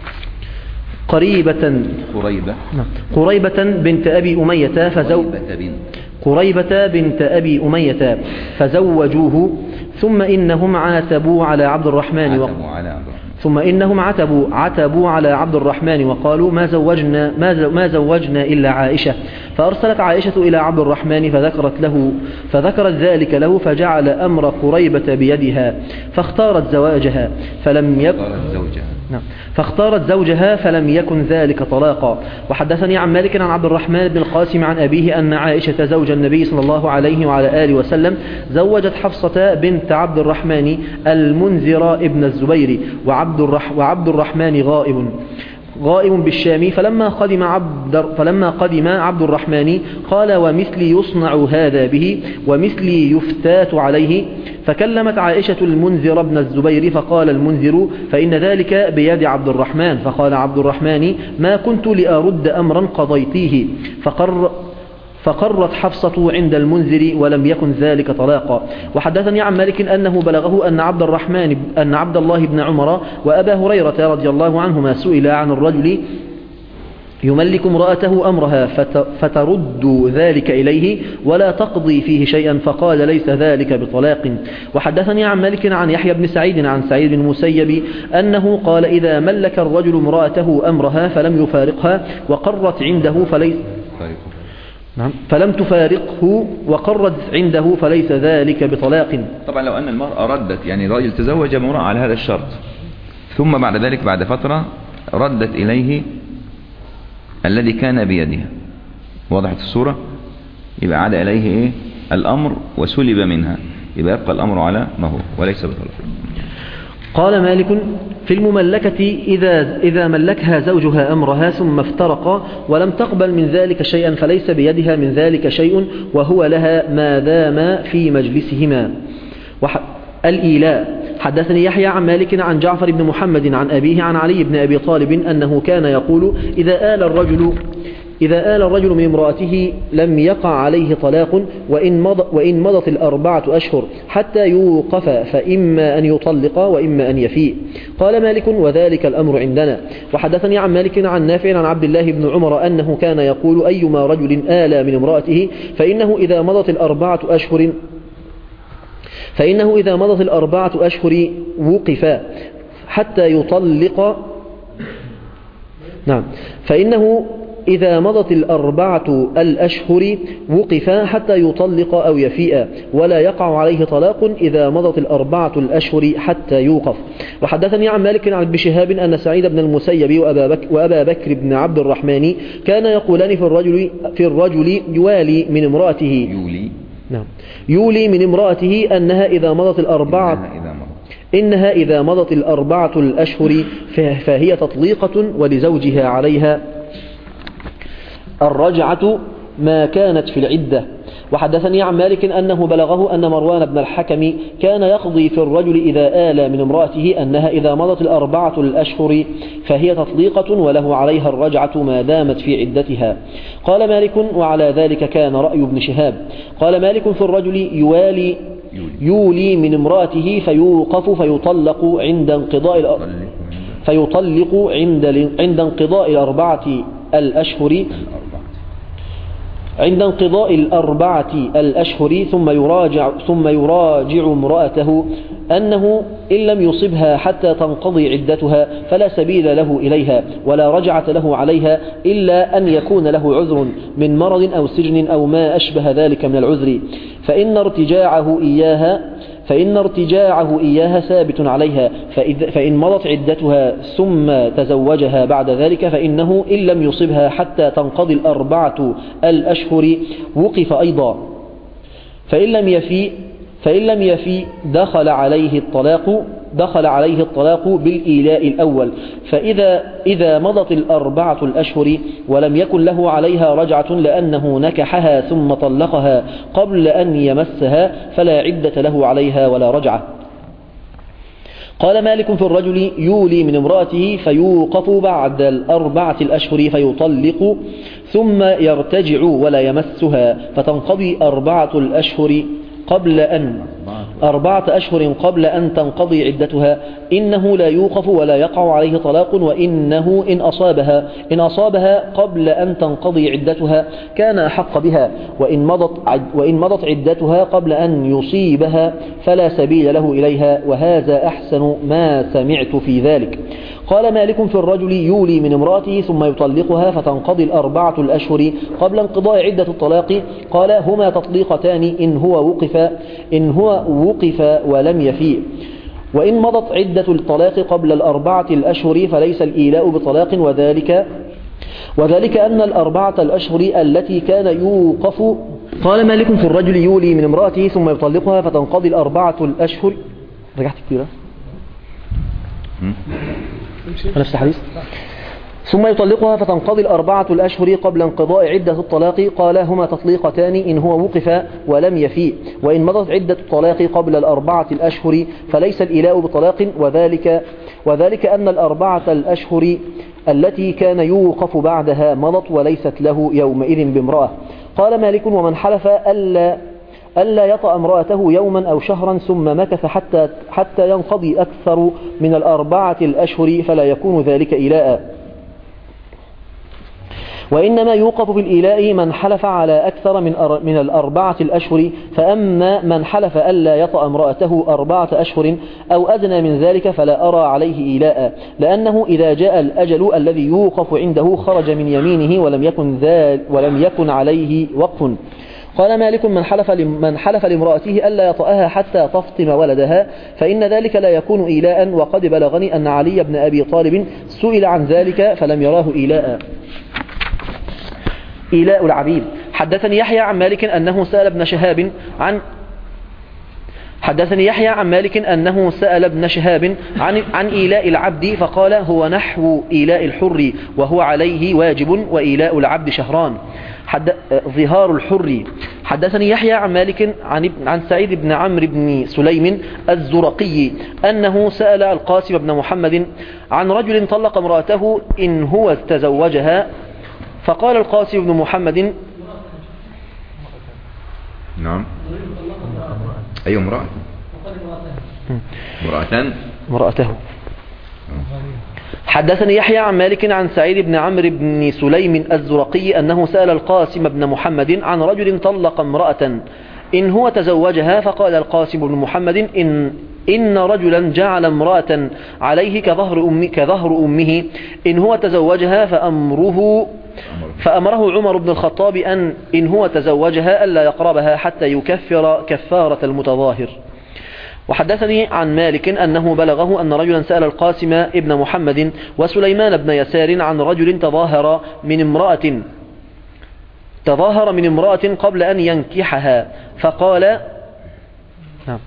قريبة قريبة قريبة بنت أبي أمية فزو قريبة بنت أبي أمية فزوجوه، ثم إنهم عاتبوا على عبد الرحمن و... ثم إنهم عتبوا عتبوا على عبد الرحمن وقالوا: ما زوجنا ما, ما زوجنا إلا عائشة. فأرسلت عائشة إلى عبد الرحمن فذكرت له فذكرت ذلك له، فجعل أمر قريبة بيدها فاختارت زواجها فلم يكن نعم فاختارت زوجها فلم يكن ذلك طلاقا. وحدثني عن مالك عن عبد الرحمن بن القاسم عن أبيه أن عائشة زوج النبي صلى الله عليه وعلى آله وسلم زوجت حفصة بنت عبد الرحمن المنذر ابن الزبير، وعبد, الرح وعبد الرحمن غائب غائب بالشام. فلما قدم عبد فلما قدم عبد الرحمن قال: ومثلي يصنع هذا به ومثلي يفتات عليه. فكلمت عائشة المنذر ابن الزبير فقال المنذر: فإن ذلك بيد عبد الرحمن. فقال عبد الرحمن: ما كنت لأرد أمرا قضيتيه. فقر فقرت حفصة عند المنذر ولم يكن ذلك طلاقا. وحدثني عن مالك أنه بلغه أن عبد الرحمن أن عبد الله بن عمر وأبا هريرة رضي الله عنهما سئل عن الرجل يملك امرأته أمرها فترد ذلك إليه ولا تقضي فيه شيئا، فقال ليس ذلك بطلاق. وحدثني عن مالك عن يحيى بن سعيد عن سعيد بن المسيب أنه قال إذا ملك الرجل امرأته أمرها فلم يفارقها وقرت عنده فليس نعم فلم تفارقه وقرت عنده فليس ذلك بطلاق. طبعا لو أن المرأة ردت، يعني الرجل تزوج امرأة على هذا الشرط ثم بعد ذلك بعد فترة ردت إليه الذي كان بيدها، وضحت الصورة، يبقى عاد إليه إيه الأمر وسلب منها، يبقى يبقى الأمر على ما هو وليس بطلاق. قال مالك في المملكة إذا, إذا ملكها زوجها أمرها ثم افترقا ولم تقبل من ذلك شيئا فليس بيدها من ذلك شيء وهو لها ما دام في مجلسهما. وح... الإيلاء. حدثني يحيى عن مالك عن جعفر بن محمد عن أبيه عن علي بن أبي طالب أنه كان يقول إذا آل الرجل إذا آل الرجل من امرأته لم يقع عليه طلاق وإن, مض وإن مضت الأربعة أشهر حتى يوقف فإما أن يطلق وإما أن يفيء. قال مالك وذلك الأمر عندنا. وحدثني عن مالك عن نافع عن عبد الله بن عمر أنه كان يقول أيما رجل آل من امرأته فإنه إذا مضت الأربعة أشهر فإنه إذا مضت الأربعة أشهر وقف حتى يطلق نعم فإنه إذا مضت الأربعة الأشهر وقف حتى يطلق أو يفيء ولا يقع عليه طلاق إذا مضت الأربعة الأشهر حتى يوقف. وحدثني عن مالك عن ابن شهاب أن سعيد بن المسيب وأبا بكر, وأبا بكر بن عبد الرحمن كان يقولان في الرجل, في الرجل يوالي من امرأته يولي نعم يولي من امرأته أنها إذا مضت الأربعة إنها إذا مضت الأربعة الأشهر فهي تطليقة ولزوجها عليها الرجعة ما كانت في العدة. وحدثني عن مالك أنه بلغه أن مروان بن الحكم كان يقضي في الرجل إذا آل من امرأته أنها إذا مضت الأربعة الأشهر فهي تطليقة وله عليها الرجعة ما دامت في عدتها. قال مالك وعلى ذلك كان رأي ابن شهاب. قال مالك في الرجل يوالي يولي من امرأته فيوقف فيطلق عند انقضاء فيطلق عند عند انقضاء الأربعة الأشهر عند انقضاء الأربعة الأشهر ثم يراجع ثم يراجع امرأته أنه إن لم يصبها حتى تنقضي عدتها فلا سبيل له إليها ولا رجعة له عليها إلا أن يكون له عذر من مرض أو سجن أو ما أشبه ذلك من العذر فإن ارتجاعه إياها فإن ارتجاعه إياها ثابت عليها فإن مضت عدتها ثم تزوجها بعد ذلك فإنه إن لم يصبها حتى تنقضي الأربعة الأشهر وقف أيضا فإن لم يفي فإن لم يفي دخل عليه الطلاق دخل عليه الطلاق بالإيلاء الأول فإذا إذا مضت الأربعة الأشهر ولم يكن له عليها رجعة لأنه نكحها ثم طلقها قبل أن يمسها فلا عدة له عليها ولا رجعة. قال مالك في الرجل يولي من امرأته فيوقف بعد الأربعة الأشهر فيطلق ثم يرتجع ولا يمسها فتنقضي أربعة الأشهر قبل أن أربعة أشهر قبل أن تنقضي عدتها إنه لا يوقف ولا يقع عليه طلاق وإنه إن أصابها إن أصابها قبل أن تنقضي عدتها كان أحق بها وإن مضت وإن مضت عدتها قبل أن يصيبها فلا سبيل له إليها وهذا أحسن ما سمعت في ذلك. قال مالك في الرجل يولي من امرأته ثم يطلقها فتنقضي الأربعة الأشهر قبل انقضاء عدة الطلاق قال هما تطليقتان إن هو وقف إن هو وقف ولم يفيء وإن مضت عدة الطلاق قبل الأربعة الأشهر فليس الإيلاء بطلاق وذلك وذلك أن الأربعة الأشهر التي كان يوقف. قال مالك في الرجل يولي من امرأته ثم يطلقها فتنقضي الأربعة الأشهر رجعت كثيرا نفس الحديث ثم يطلقها فتنقضي الأربعة الأشهر قبل انقضاء عدة الطلاق قال هما تطليقتان إن هو وقف ولم يفيء وإن مضت عدة الطلاق قبل الأربعة الأشهر فليس الإيلاء بطلاق وذلك وذلك أن الأربعة الأشهر التي كان يوقف بعدها مضت وليست له يومئذ بامرأة. قال مالك ومن حلف ألا ألا يطأ امرأته يوما أو شهرا ثم مكث حتى حتى ينقضي أكثر من الأربعة الأشهر فلا يكون ذلك إيلاء. وإنما يوقف بالإيلاء من حلف على أكثر من أر من الأربعة الأشهر. فأما من حلف ألا يطأ امرأته أربعة أشهر أو أدنى من ذلك فلا أرى عليه إيلاء، لأنه إذا جاء الأجل الذي يوقف عنده خرج من يمينه ولم يكن, ذا ولم يكن عليه وقف. قال مالك من حلف من حلف لامرأته ألا يطأها حتى تفطم ولدها فإن ذلك لا يكون إيلاء، وقد بلغني أن علي بن أبي طالب سئل عن ذلك فلم يراه إيلاء. إيلاء العبيد. حدثني يحيى عن مالك أنه سأل ابن شهاب عن حدثني يحيى عن مالك أنه سأل ابن شهاب عن عن إيلاء العبد فقال هو نحو إيلاء الحر وهو عليه واجب، وإيلاء العبد شهران. حد ظهار الحر. حدثني يحيى عن مالك عن عن سعيد بن عمرو بن سليم الزرقي أنه سأل القاسم بن محمد عن رجل طلق امرأته إن هو تزوجها، فقال القاسم بن محمد نعم أي امرأة امرأة امرأته. حدثني يحيى عن مالك عن سعيد بن عمرو بن سليم الزرقي أنه سأل القاسم بن محمد عن رجل طلق امرأة إن هو تزوجها، فقال القاسم بن محمد إن إن رجلا جعل امرأة عليه كظهر أمه, كظهر أمه إن هو تزوجها فأمره فأمره عمر بن الخطاب أن إن هو تزوجها ألا يقربها حتى يكفر كفارة المتظاهر. وحدثني عن مالك أنه بلغه أن رجلا سأل القاسم ابن محمد وسليمان بن يسار عن رجل تظاهر من امرأة تظاهر من امرأة قبل أن ينكحها، فقال نعم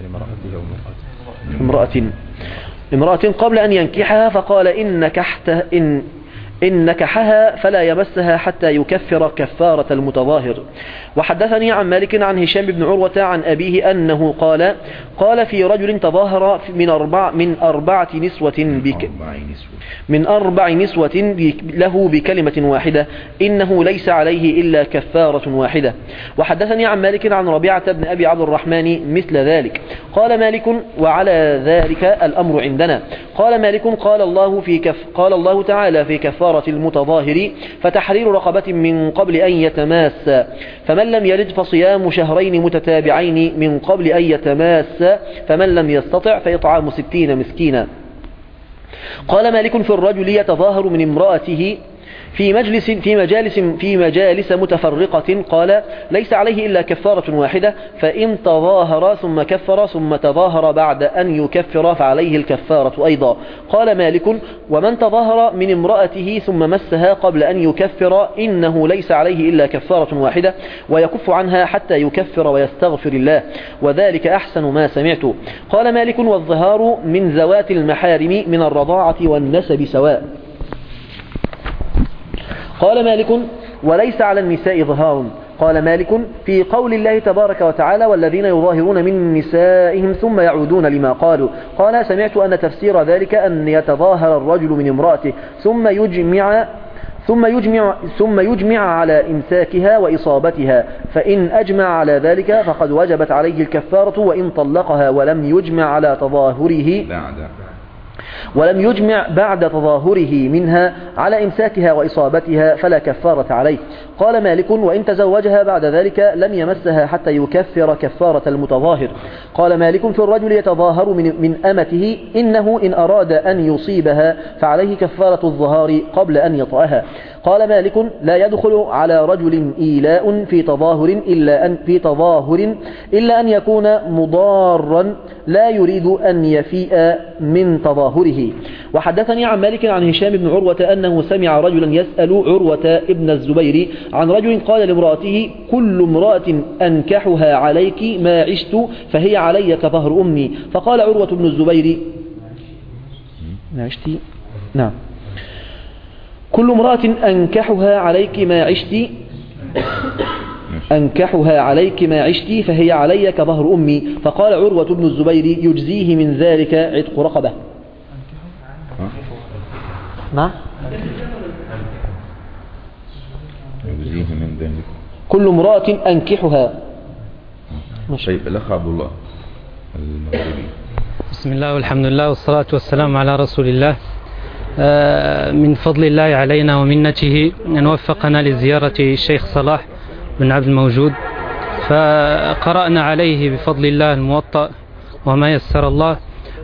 امرأة امرأة قبل أن ينكحها فقال إن نكحته إن إن نكحها فلا يمسها حتى يكفر كفارة المتظاهر. وحدثني عن مالك عن هشام بن عروة عن أبيه أنه قال قال في رجل تظاهر من أربع من أربعة نسوة بك من أربع نسوة له بكلمة واحدة إنه ليس عليه إلا كفارة واحدة. وحدثني عن مالك عن ربيعة بن أبي عبد الرحمن مثل ذلك. قال مالك وعلى ذلك الأمر عندنا. قال مالك قال الله في كف قال الله تعالى في كفارة المتظاهر فتحرير رقبة من قبل أن يتماس، فمن لم يرد فصيام شهرين متتابعين من قبل أن يتماس، فمن لم يستطع فإطعام ستين مسكينا. قال مالك في الرجل يتظاهر من امرأته في مجلس في مجالس في مجالس متفرقة قال ليس عليه إلا كفارة واحدة، فإن تظاهر ثم كفر ثم تظاهر بعد أن يكفر فعليه الكفارة أيضا. قال مالك ومن تظاهر من امرأته ثم مسها قبل أن يكفر إنه ليس عليه إلا كفارة واحدة ويكف عنها حتى يكفر ويستغفر الله، وذلك أحسن ما سمعت. قال مالك والظهار من ذوات المحارم من الرضاعة والنسب سواء. قال مالك وليس على النساء ظهار. قال مالك في قول الله تبارك وتعالى والذين يظاهرون من نسائهم ثم يعودون لما قالوا. قال سمعت أن تفسير ذلك أن يتظاهر الرجل من امرأته ثم يجمع ثم يجمع ثم يجمع على إمساكها وإصابتها، فإن أجمع على ذلك فقد وجبت عليه الكفارة، وإن طلقها ولم يجمع على تظاهره بعد ولم يجمع بعد تظاهره منها على إمساكها وإصابتها فلا كفارة عليه. قال مالك وإن تزوجها بعد ذلك لم يمسها حتى يكفر كفارة المتظاهر. قال مالك في الرجل يتظاهر من, من أمته إنه إن أراد أن يصيبها فعليه كفارة الظهار قبل أن يطأها. قال مالك لا يدخل على رجل إيلاء في تظاهر إلا أن في تظاهر إلا أن يكون مضارا لا يريد أن يفيء من تظاهره. وحدثني عن مالك عن هشام بن عروة أنه سمع رجلا يسأل عروة ابن الزبير عن رجل قال لامرأته كل امرأة أنكحها عليك ما عشت فهي علي كظهر أمي. فقال عروة بن الزبير ما عشت نعم كل امرأة أنكحها عليك ما عشت أنكحها عليك ما عشت فهي علي كظهر أمي. فقال عروة بن الزبير يجزيه من ذلك عتق رقبة. نعم يجزيه من ذلك كل امرأة أنكحها. طيب الأخ عبد الله المغربي. بسم الله والحمد لله والصلاة والسلام على رسول الله. من فضل الله علينا ومنته أن وفقنا لزيارة الشيخ صلاح بن عبد الموجود، فقرأنا عليه بفضل الله الموطأ وما يسر الله،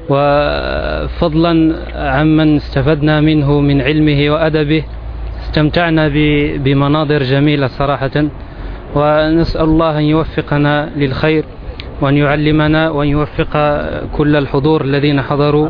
وفضلا عمن استفدنا منه من علمه وأدبه استمتعنا بمناظر جميلة صراحة. ونسأل الله أن يوفقنا للخير وأن يعلمنا وأن يوفق كل الحضور الذين حضروا.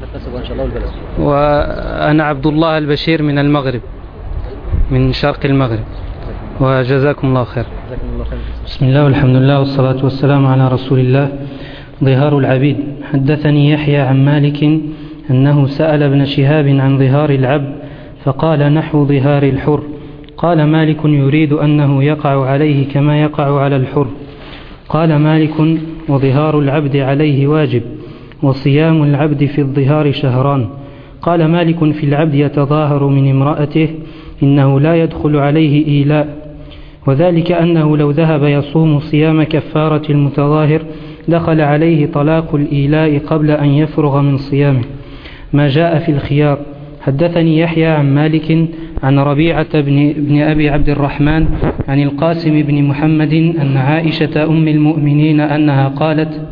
وأنا عبد الله البشير من المغرب، من شرق المغرب، وجزاكم الله خير. بسم الله والحمد لله والصلاة والسلام على رسول الله. ظهار العبيد. حدثني يحيى عن مالك أنه سأل ابن شهاب عن ظهار العبد فقال نحو ظهار الحر. قال مالك يريد أنه يقع عليه كما يقع على الحر. قال مالك وظهار العبد عليه واجب، وصيام العبد في الظهار شهران. قال مالك في العبد يتظاهر من امرأته إنه لا يدخل عليه إيلاء، وذلك أنه لو ذهب يصوم صيام كفارة المتظاهر دخل عليه طلاق الإيلاء قبل أن يفرغ من صيامه. ما جاء في الخيار. حدثني يحيى عن مالك عن ربيعة بن, بن أبي عبد الرحمن عن القاسم بن محمد أن عائشة أم المؤمنين أنها قالت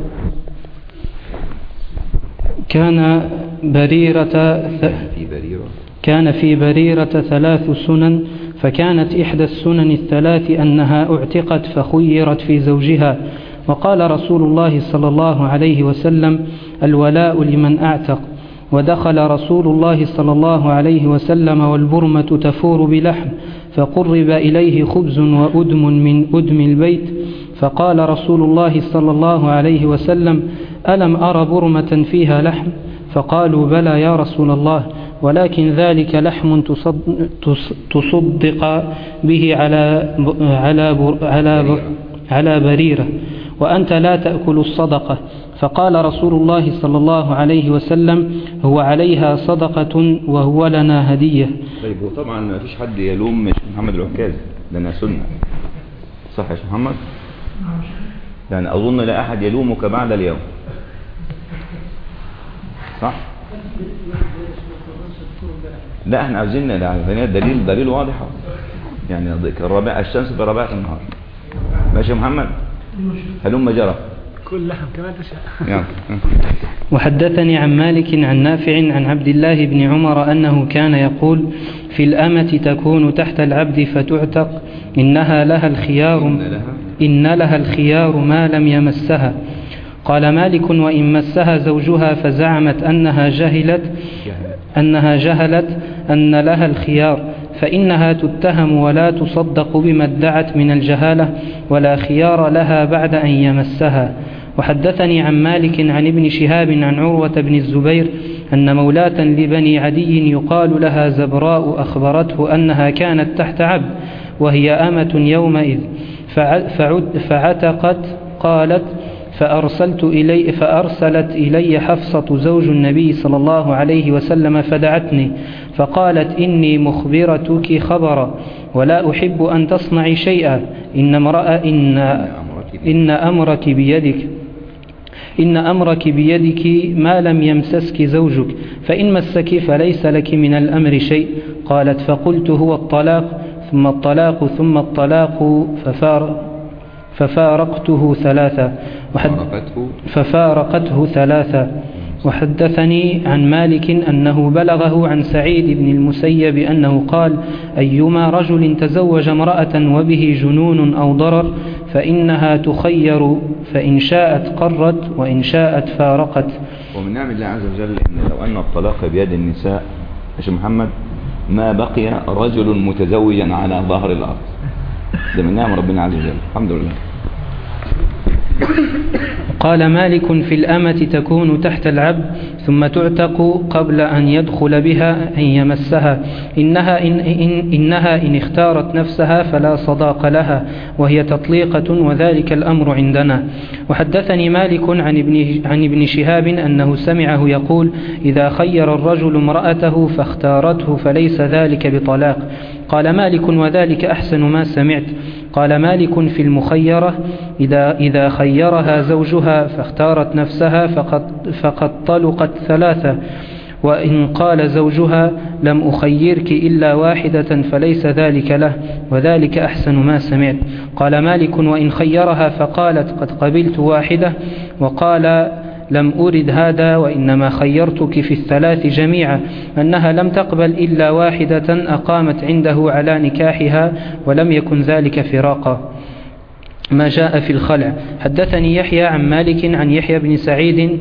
كان بريرة كان في بريرة ثلاث سنن، فكانت إحدى السنن الثلاث أنها اعتقت فخيرت في زوجها، وقال رسول الله صلى الله عليه وسلم الولاء لمن أعتق. ودخل رسول الله صلى الله عليه وسلم والبرمة تفور بلحم، فقرب إليه خبز وأدم من أدم البيت، فقال رسول الله صلى الله عليه وسلم ألم أرى برمة فيها لحم؟ فقالوا بلى يا رسول الله، ولكن ذلك لحم تصدق به على على على على بريرة، وأنت لا تأكل الصدقة. فقال رسول الله صلى الله عليه وسلم هو عليها صدقة وهو لنا هدية. طيب وطبعا ما فيش حد يلوم محمد العكاز لأنها سنة، صح يا شيخ محمد؟ يعني أظن لا أحد يلومك بعد اليوم، صح؟ لا احنا عاوزين دليل دليل واضح، يعني الربيع الشمس بربيعة النهار. ماشي يا محمد؟ هلوم جرى كل لحم كمان تشاء. وحدثني عن مالك عن نافع عن عبد الله بن عمر أنه كان يقول في الأمة تكون تحت العبد فتعتق إنها لها الخيار إن لها الخيار ما لم يمسها. قال مالك وإن مسها زوجها فزعمت أنها جهلت أنها جهلت أن لها الخيار فإنها تتهم ولا تصدق بما ادعت من الجهالة، ولا خيار لها بعد أن يمسها. وحدثني عن مالك عن ابن شهاب عن عروة بن الزبير أن مولاة لبني عدي يقال لها زبراء أخبرته أنها كانت تحت عبد وهي أمة يومئذ فعتقت. قالت فأرسلت إلي فأرسلت إلي حفصة زوج النبي صلى الله عليه وسلم فدعتني فقالت إني مخبرتك خبرا ولا أحب أن تصنعي شيئا إن امرأ إن, إن أمرك بيدك إن أمرك بيدك ما لم يمسسك زوجك، فإن مسك فليس لك من الأمر شيء. قالت فقلت هو الطلاق ثم الطلاق ثم الطلاق ففار ففارقته ثلاثة ففارقته ثلاثة. وحدثني عن مالك أنه بلغه عن سعيد بن المسيب أنه قال أيما رجل تزوج امرأة وبه جنون أو ضرر فإنها تخير، فإن شاءت قرت وإن شاءت فارقت. ومن نعم الله عز وجل إن لو أن الطلاق بيد النساء يا شيخ محمد ما بقي رجل متزوجا على ظهر الأرض، ده من نعم ربنا عز وجل، الحمد لله. قال مالك في الأمة تكون تحت العبد ثم تعتق قبل أن يدخل بها أن يمسها، إنها إن, إن, إنها إن اختارت نفسها فلا صداق لها وهي تطليقة، وذلك الأمر عندنا. وحدثني مالك عن ابن, عن ابن شهاب أنه سمعه يقول إذا خير الرجل امرأته فاختارته فليس ذلك بطلاق. قال مالك وذلك أحسن ما سمعت. قال مالك في المخيرة إذا, إذا خيرها زوجها فاختارت نفسها فقد, فقد طلقت ثلاثة. وإن قال زوجها لم أخيرك إلا واحدة فليس ذلك له، وذلك أحسن ما سمعت. قال مالك: وإن خيرها فقالت قد قبلت واحدة، وقال لم أرد هذا وإنما خيرتك في الثلاث جميعا، أنها لم تقبل إلا واحدة أقامت عنده على نكاحها ولم يكن ذلك فراقا. ما جاء في الخلع. حدثني يحيى عن مالك عن يحيى بن سعيد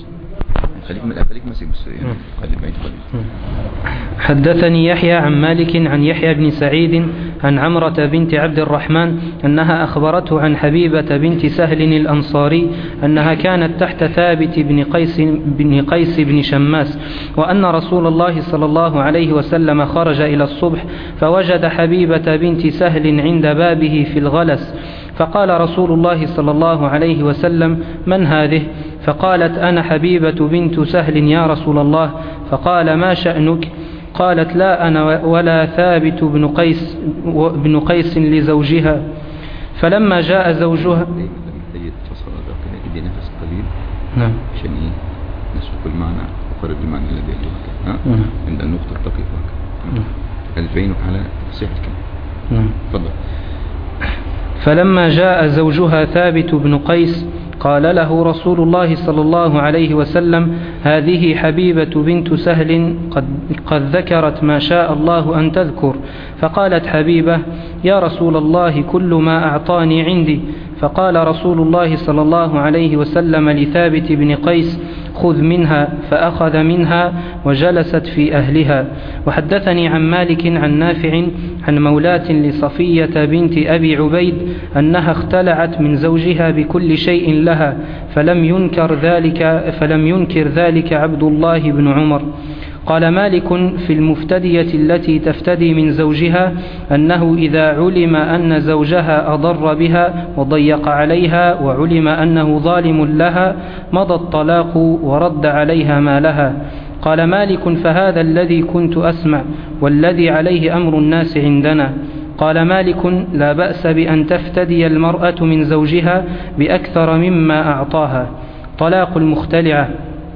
حدثني يحيى عن مالك عن يحيى بن سعيد عن عمرة بنت عبد الرحمن أنها أخبرته عن حبيبة بنت سهل الأنصاري أنها كانت تحت ثابت بن قيس بن قيس بن شماس، وأن رسول الله صلى الله عليه وسلم خرج إلى الصبح فوجد حبيبة بنت سهل عند بابه في الغلس، فقال رسول الله صلى الله عليه وسلم: من هذه؟ فقالت: أنا حبيبة بنت سهل يا رسول الله. فقال: ما شأنك؟ قالت: لا أنا ولا ثابت بن قيس بن قيس لزوجها. فلما جاء زوجها نعم عشان ايه نسوق المعنى وقرب المعنى الذي يليق ها عند النقطة تقف هذا تعينك على صحة الكلام. تفضل. فلما جاء زوجها ثابت بن قيس قال له رسول الله صلى الله عليه وسلم: هذه حبيبة بنت سهل قد, قد ذكرت ما شاء الله أن تذكر. فقالت حبيبة: يا رسول الله كل ما أعطاني عندي. فقال رسول الله صلى الله عليه وسلم لثابت بن قيس: خذ منها. فأخذ منها وجلست في أهلها. وحدثني عن مالك عن نافع عن مولاة لصفية بنت أبي عبيد أنها اختلعت من زوجها بكل شيء لها، فلم ينكر ذلك فلم ينكر ذلك عبد الله بن عمر. قال مالك في المفتدية التي تفتدي من زوجها أنه إذا علم أن زوجها أضر بها وضيق عليها وعلم أنه ظالم لها مضى الطلاق ورد عليها ما لها. قال مالك: فهذا الذي كنت أسمع والذي عليه أمر الناس عندنا. قال مالك: لا بأس بأن تفتدي المرأة من زوجها بأكثر مما أعطاها. طلاق المختلعة.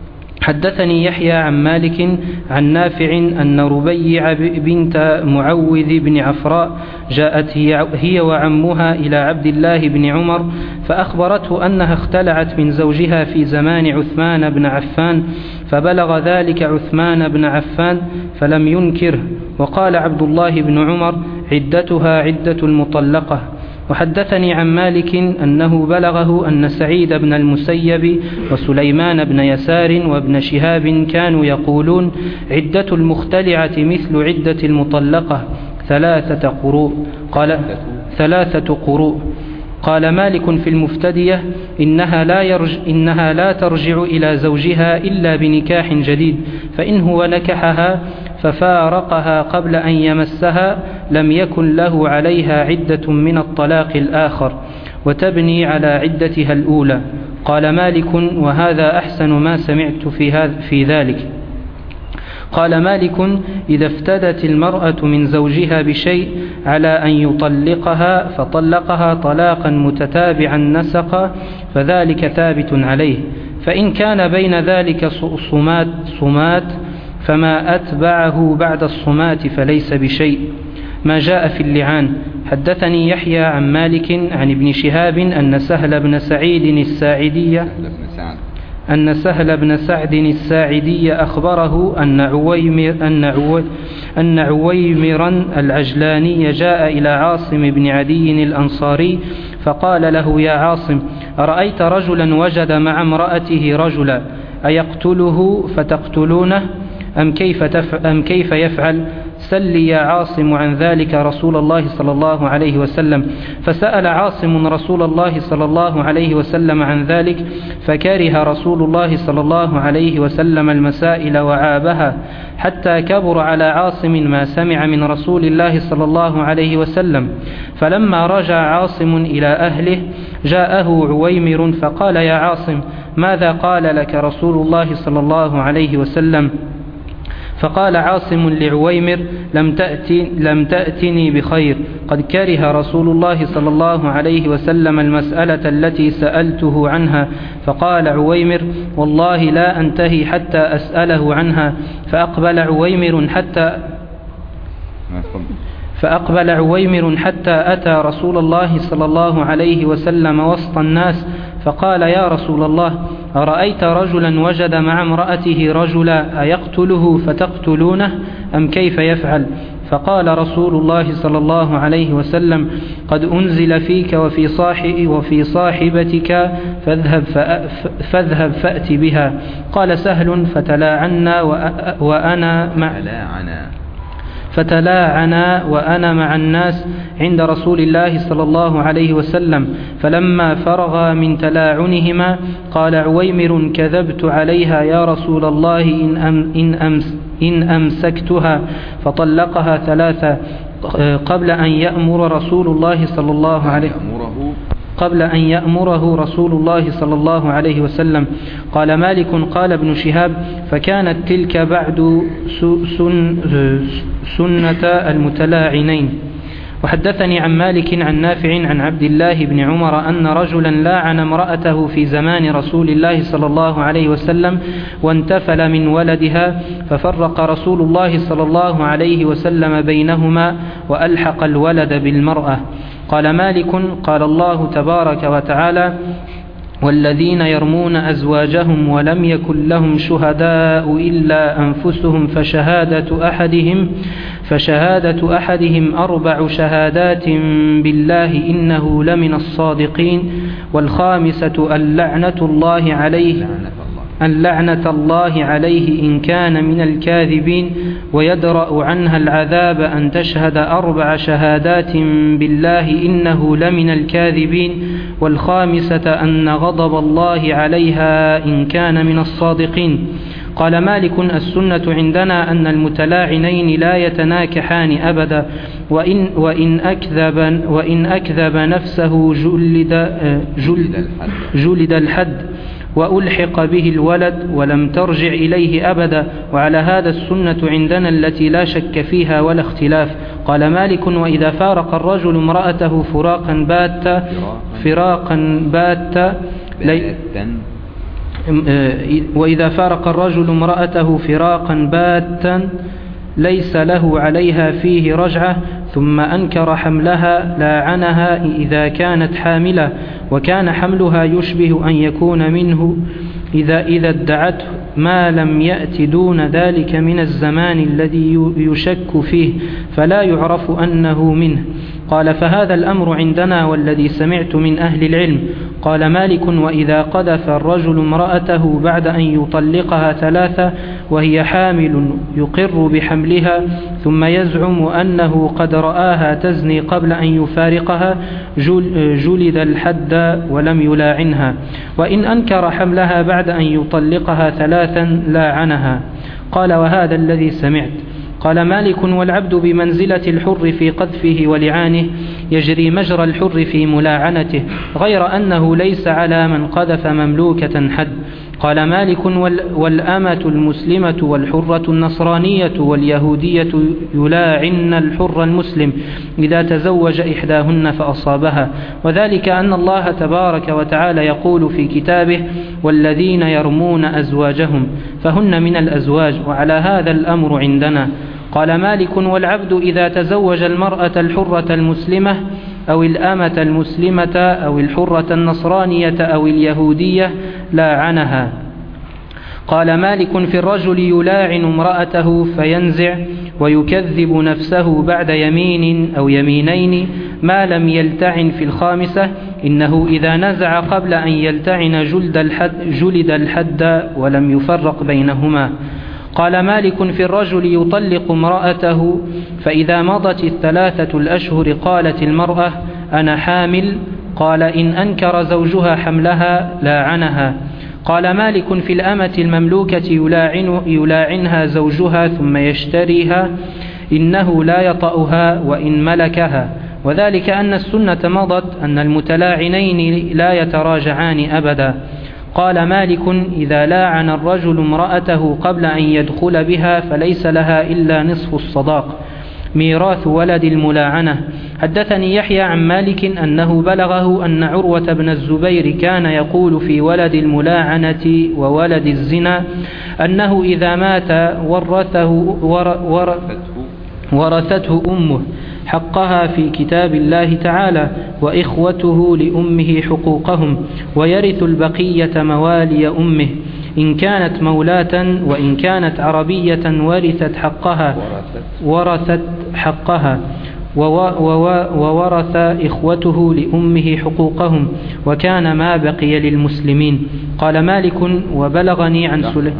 حدثني يحيى عن مالك عن نافع أن ربيع بنت معوذ بن عفراء جاءت هي وعمها إلى عبد الله بن عمر فأخبرته أنها اختلعت من زوجها في زمان عثمان بن عفان، فبلغ ذلك عثمان بن عفان فلم ينكره، وقال عبد الله بن عمر: عدتها عدة المطلقة. وحدثني عن مالك أنه بلغه أن سعيد بن المسيب وسليمان بن يسار وابن شهاب كانوا يقولون: عدة المختلعة مثل عدة المطلقة ثلاثة قروء. قال ثلاثة قروء. قال مالك في المفتدية: إنها لا, يرج إنها لا ترجع إلى زوجها إلا بنكاح جديد، فإن هو نكحها ففارقها قبل أن يمسها لم يكن له عليها عدة من الطلاق الآخر، وتبني على عدتها الأولى. قال مالك: وهذا أحسن ما سمعت في, في ذلك. قال مالك: إذا افتدت المرأة من زوجها بشيء على أن يطلقها فطلقها طلاقا متتابعا نسقا فذلك ثابت عليه، فإن كان بين ذلك صمات, صمات فما أتبعه بعد الصمات فليس بشيء. ما جاء في اللعان. حدثني يحيى عن مالك عن ابن شهاب أن سهل بن سعيد الساعدية أن سهل بن سعد الساعدي أخبره أن عويمر أن عوي أن عويمرا العجلاني جاء إلى عاصم بن عدي الأنصاري فقال له: يا عاصم، أرأيت رجلا وجد مع امرأته رجلا أيقتله فتقتلونه أم كيف, أم كيف يفعل؟ سل يا عاصم عن ذلك رسول الله صلى الله عليه وسلم. فسأل عاصم رسول الله صلى الله عليه وسلم عن ذلك، فكره رسول الله صلى الله عليه وسلم المسائل وعابها، حتى كبر على عاصم ما سمع من رسول الله صلى الله عليه وسلم. فلما رجع عاصم إلى أهله جاءه عويمر فقال: يا عاصم، ماذا قال لك رسول الله صلى الله عليه وسلم؟ فقال عاصم لعويمر لم, تأتي لم تأتني بخير، قد كره رسول الله صلى الله عليه وسلم المسألة التي سألته عنها. فقال عويمر والله لا أنتهي حتى أسأله عنها. فأقبل عويمر حتى فأقبل عويمر حتى أتى رسول الله صلى الله عليه وسلم وسط الناس، فقال يا رسول الله أرأيت رجلا وجد مع امرأته رجلا أيقتله فتقتلونه أم كيف يفعل؟ فقال رسول الله صلى الله عليه وسلم قد أنزل فيك وفي صاحب وفي صاحبتك فاذهب, فاذهب فأت بها. قال سهل فتلاعنا وأنا مع فتلاعنا وأنا مع الناس عند رسول الله صلى الله عليه وسلم، فلما فرغ من تلاعنهما قال عويمر كذبت عليها يا رسول الله إن, أم إن, أمس إن أمسكتها، فطلقها ثلاثة قبل أن يأمر رسول الله صلى الله عليه وسلم قبل أن يأمره رسول الله صلى الله عليه وسلم. قال مالك قال ابن شهاب فكانت تلك بعد سن سنة المتلاعنين. وحدثني عن مالك عن نافع عن عبد الله بن عمر أن رجلا لاعن امرأته في زمان رسول الله صلى الله عليه وسلم وانتفل من ولدها، ففرق رسول الله صلى الله عليه وسلم بينهما وألحق الولد بالمرأة. قال مالك قال الله تبارك وتعالى والذين يرمون أزواجهم ولم يكن لهم شهداء إلا أنفسهم فشهادة أحدهم فشهادة أحدهم أربع شهادات بالله إنه لمن الصادقين. والخامسة اللعنة الله عليه اللعنة الله عليه إن كان من الكاذبين، ويدرأ عنها العذاب أن تشهد أربع شهادات بالله إنه لمن الكاذبين. والخامسة أن غضب الله عليها إن كان من الصادقين. قال مالك السنة عندنا أن المتلاعنين لا يتناكحان أبدا، وإن, وإن, أكذب, وإن أكذب نفسه جلد, جلد, جلد الحد وألحق به الولد ولم ترجع إليه أبدا. وعلى هذا السنة عندنا التي لا شك فيها ولا اختلاف. قال مالك وإذا فارق الرجل امرأته فراقا باتا فراقا باتا وإذا فارق الرجل امرأته فراقا باتا ليس له عليها فيه رجعة ثم أنكر حملها لاعنها إذا كانت حاملة، وكان حملها يشبه أن يكون منه إذا إذا ادعته ما لم يأت دون ذلك من الزمان الذي يشك فيه فلا يعرف أنه منه. قال فهذا الأمر عندنا والذي سمعت من أهل العلم. قال مالك وإذا قذف الرجل امرأته بعد أن يطلقها ثلاثة وهي حامل يقر بحملها ثم يزعم أنه قد رآها تزني قبل أن يفارقها جلد الحد ولم يلاعنها، وإن أنكر حملها بعد أن يطلقها ثلاثا لاعنها. قال وهذا الذي سمعت. قال مالك والعبد بمنزلة الحر في قذفه ولعانه يجري مجرى الحر في ملاعنته، غير أنه ليس على من قذف مملوكة حد. قال مالك والأمة المسلمة والحرة النصرانية واليهودية يلاعن الحر المسلم إذا تزوج إحداهن فأصابها، وذلك أن الله تبارك وتعالى يقول في كتابه والذين يرمون أزواجهم فهن من الأزواج، وعلى هذا الأمر عندنا. قال مالك والعبد إذا تزوج المرأة الحرة المسلمة أو الأمة المسلمة أو الحرة النصرانية أو اليهودية لاعنها. قال مالك في الرجل يلاعن امرأته فينزع ويكذب نفسه بعد يمين أو يمينين ما لم يلتعن في الخامسة إنه إذا نزع قبل أن يلتعن جلد الحد, جلد الحد ولم يفرق بينهما. قال مالك في الرجل يطلق امرأته فإذا مضت الثلاثة الأشهر قالت المرأة أنا حامل، قال إن أنكر زوجها حملها لاعنها. قال مالك في الأمة المملوكة يلاعن يلاعنها زوجها ثم يشتريها إنه لا يطأها وإن ملكها، وذلك أن السنة مضت أن المتلاعنين لا يتراجعان أبدا. قال مالك إذا لاعن الرجل امرأته قبل أن يدخل بها فليس لها إلا نصف الصداق ميراث ولد الملاعنة. حدثني يحيى عن مالك أنه بلغه أن عروة بن الزبير كان يقول في ولد الملاعنة وولد الزنا أنه إذا مات ورثه ور ور ورثته أمه حقها في كتاب الله تعالى وإخوته لأمه حقوقهم ويرث البقية موالي أمه إن كانت مولاة وإن كانت عربية ورثت حقها ورثت حقها وورث إخوته لأمه حقوقهم وكان ما بقي للمسلمين. قال مالك وبلغني عن سليم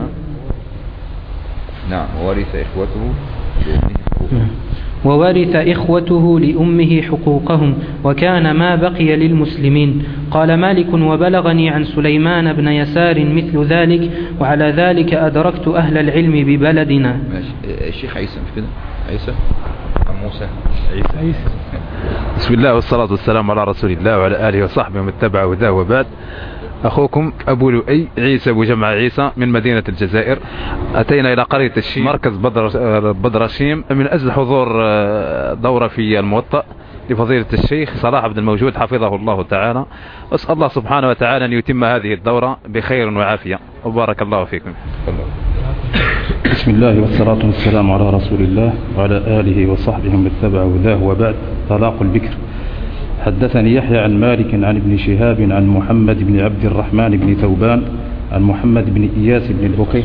نعم وورث إخوته لأمه حقوقهم وورث إخوته لأمه حقوقهم وكان ما بقي للمسلمين. قال مالك وبلغني عن سليمان بن يسار مثل ذلك وعلى ذلك أدركت أهل العلم ببلدنا. ماشي. الشيخ عيسى مش كده؟ عيسى موسى عيسى. عيسى بسم الله والصلاة والسلام على رسول الله وعلى آله وصحبه ومن تبع هداه وبعد. أخوكم أبو لؤي عيسى أبو جمع عيسى من مدينة الجزائر. أتينا إلى قرية الشيم مركز بدر بدرشيم من أجل حضور دورة في الموطأ لفضيلة الشيخ صلاح عبد الموجود حفظه الله تعالى. أسأل الله سبحانه وتعالى أن يتم هذه الدورة بخير وعافية وبارك الله فيكم. بسم الله والصلاة والسلام على رسول الله وعلى آله وصحبه من اتبع هداه وبعد. طلاق البكر. حدثني يحيى عن مالك عن ابن شهاب عن محمد بن عبد الرحمن بن ثوبان عن محمد بن إياس بن البكير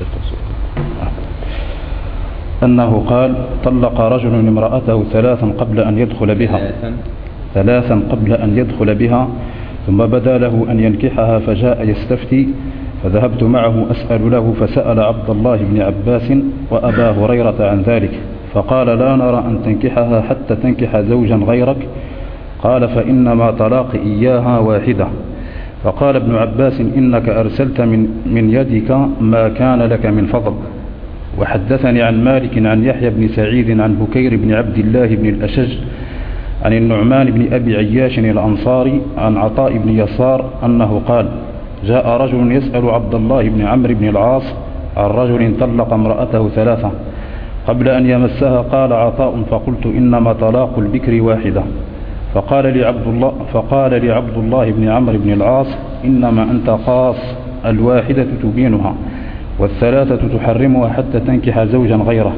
أنه قال طلق رجل امرأته ثلاثا قبل أن يدخل بها ثلاثا قبل أن يدخل بها ثم بدا له أن ينكحها فجاء يستفتي فذهبت معه أسأل له فسأل عبد الله بن عباس وأبا هريرة عن ذلك فقال لا نرى أن تنكحها حتى تنكح زوجا غيرك. قال فإنما طلاق إياها واحدة. فقال ابن عباس إنك أرسلت من, من يدك ما كان لك من فضل. وحدثني عن مالك عن يحيى بن سعيد عن بكير بن عبد الله بن الأشج عن النعمان بن أبي عياش الأنصاري عن عطاء بن يسار أنه قال جاء رجل يسأل عبد الله بن عمرو بن العاص عن رجل طلق امرأته ثلاثة قبل أن يمسها. قال عطاء فقلت إنما طلاق البكر واحدة. فقال لي عبد الله فقال لي عبد الله بن عمرو بن العاص إنما أنت قاص الواحدة تبينها والثلاثة تحرمها حتى تنكح زوجا غيره.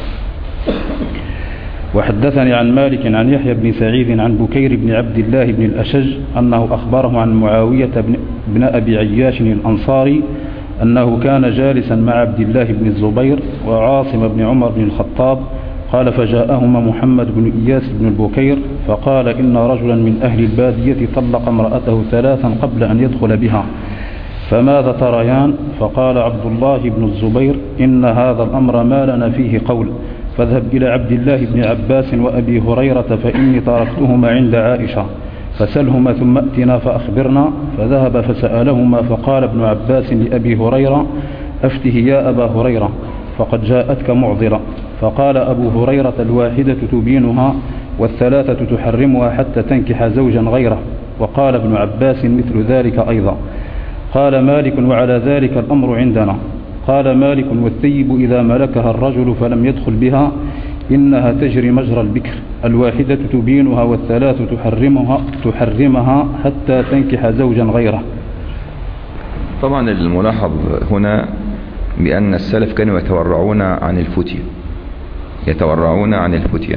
وحدثني عن مالك عن يحيى بن سعيد عن بكير بن عبد الله بن الأشج أنه أخبره عن معاوية بن, بن أبي عياش الأنصاري أنه كان جالسا مع عبد الله بن الزبير وعاصم بن عمر بن الخطاب. قال فجاءهما محمد بن إياس بن البكير فقال إن رجلا من أهل البادية طلق امرأته ثلاثا قبل أن يدخل بها فماذا تريان؟ فقال عبد الله بن الزبير إن هذا الأمر ما لنا فيه قول فاذهب إلى عبد الله بن عباس وأبي هريرة فإني تركتهما عند عائشة فسلهما ثم أتنا فأخبرنا. فذهب فسألهما فقال ابن عباس لأبي هريرة أفته يا أبا هريرة فقد جاءتك معضلة. فقال أبو هريرة الواحدة تبينها والثلاثة تحرمها حتى تنكح زوجا غيره. وقال ابن عباس مثل ذلك أيضا. قال مالك وعلى ذلك الأمر عندنا. قال مالك والثيب إذا ملكها الرجل فلم يدخل بها إنها تجري مجرى البكر الواحدة تبينها والثلاث تحرمها, تحرمها حتى تنكح زوجا غيره. طبعا الملاحظ هنا بأن السلف كانوا يتورعون عن الفتية يتورعون عن الفتية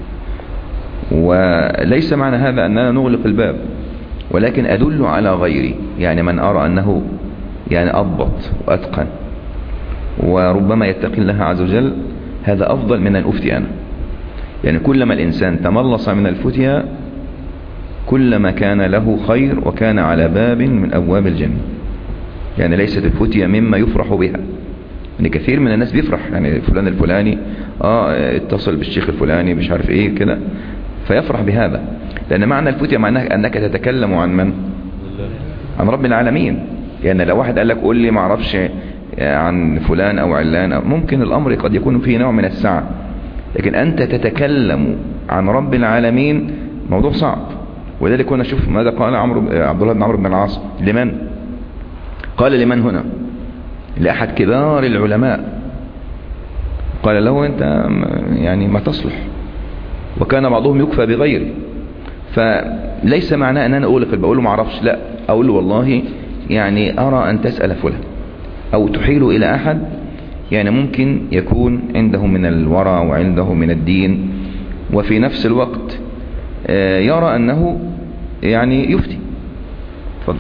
وليس معنى هذا أننا نغلق الباب ولكن أدل على غيري يعني من أرى أنه يعني أضبط وأتقن وربما يتقي الله عز وجل هذا أفضل من الأفتي أنا. يعني كلما الإنسان تملص من الفتية كلما كان له خير وكان على باب من أبواب الجنة. يعني ليست الفتية مما يفرح بها يعني كثير من الناس بيفرح يعني فلان الفلاني آه اتصل بالشيخ الفلاني مش عارف ايه كده فيفرح بهذا لأن معنى الفتية معناه أنك تتكلم عن من؟ عن رب العالمين. يعني لو واحد قال لك قول لي ما اعرفش عن فلان أو علان ممكن الأمر قد يكون فيه نوع من السعة لكن أنت تتكلم عن رب العالمين موضوع صعب. ولذلك كنا نشوف ماذا قال عمرو عبد الله بن عمرو بن العاص لمن؟ قال لمن هنا؟ لأحد كبار العلماء، قال له أنت يعني ما تصلح، وكان بعضهم يكفى بغيره. فليس معناه أن أنا أقول لك بقول له ما أعرفش، لا، أقول له والله يعني أرى أن تسأل فلان أو تحيل إلى أحد يعني ممكن يكون عنده من الورع وعنده من الدين، وفي نفس الوقت يرى أنه يعني يفتي. تفضل.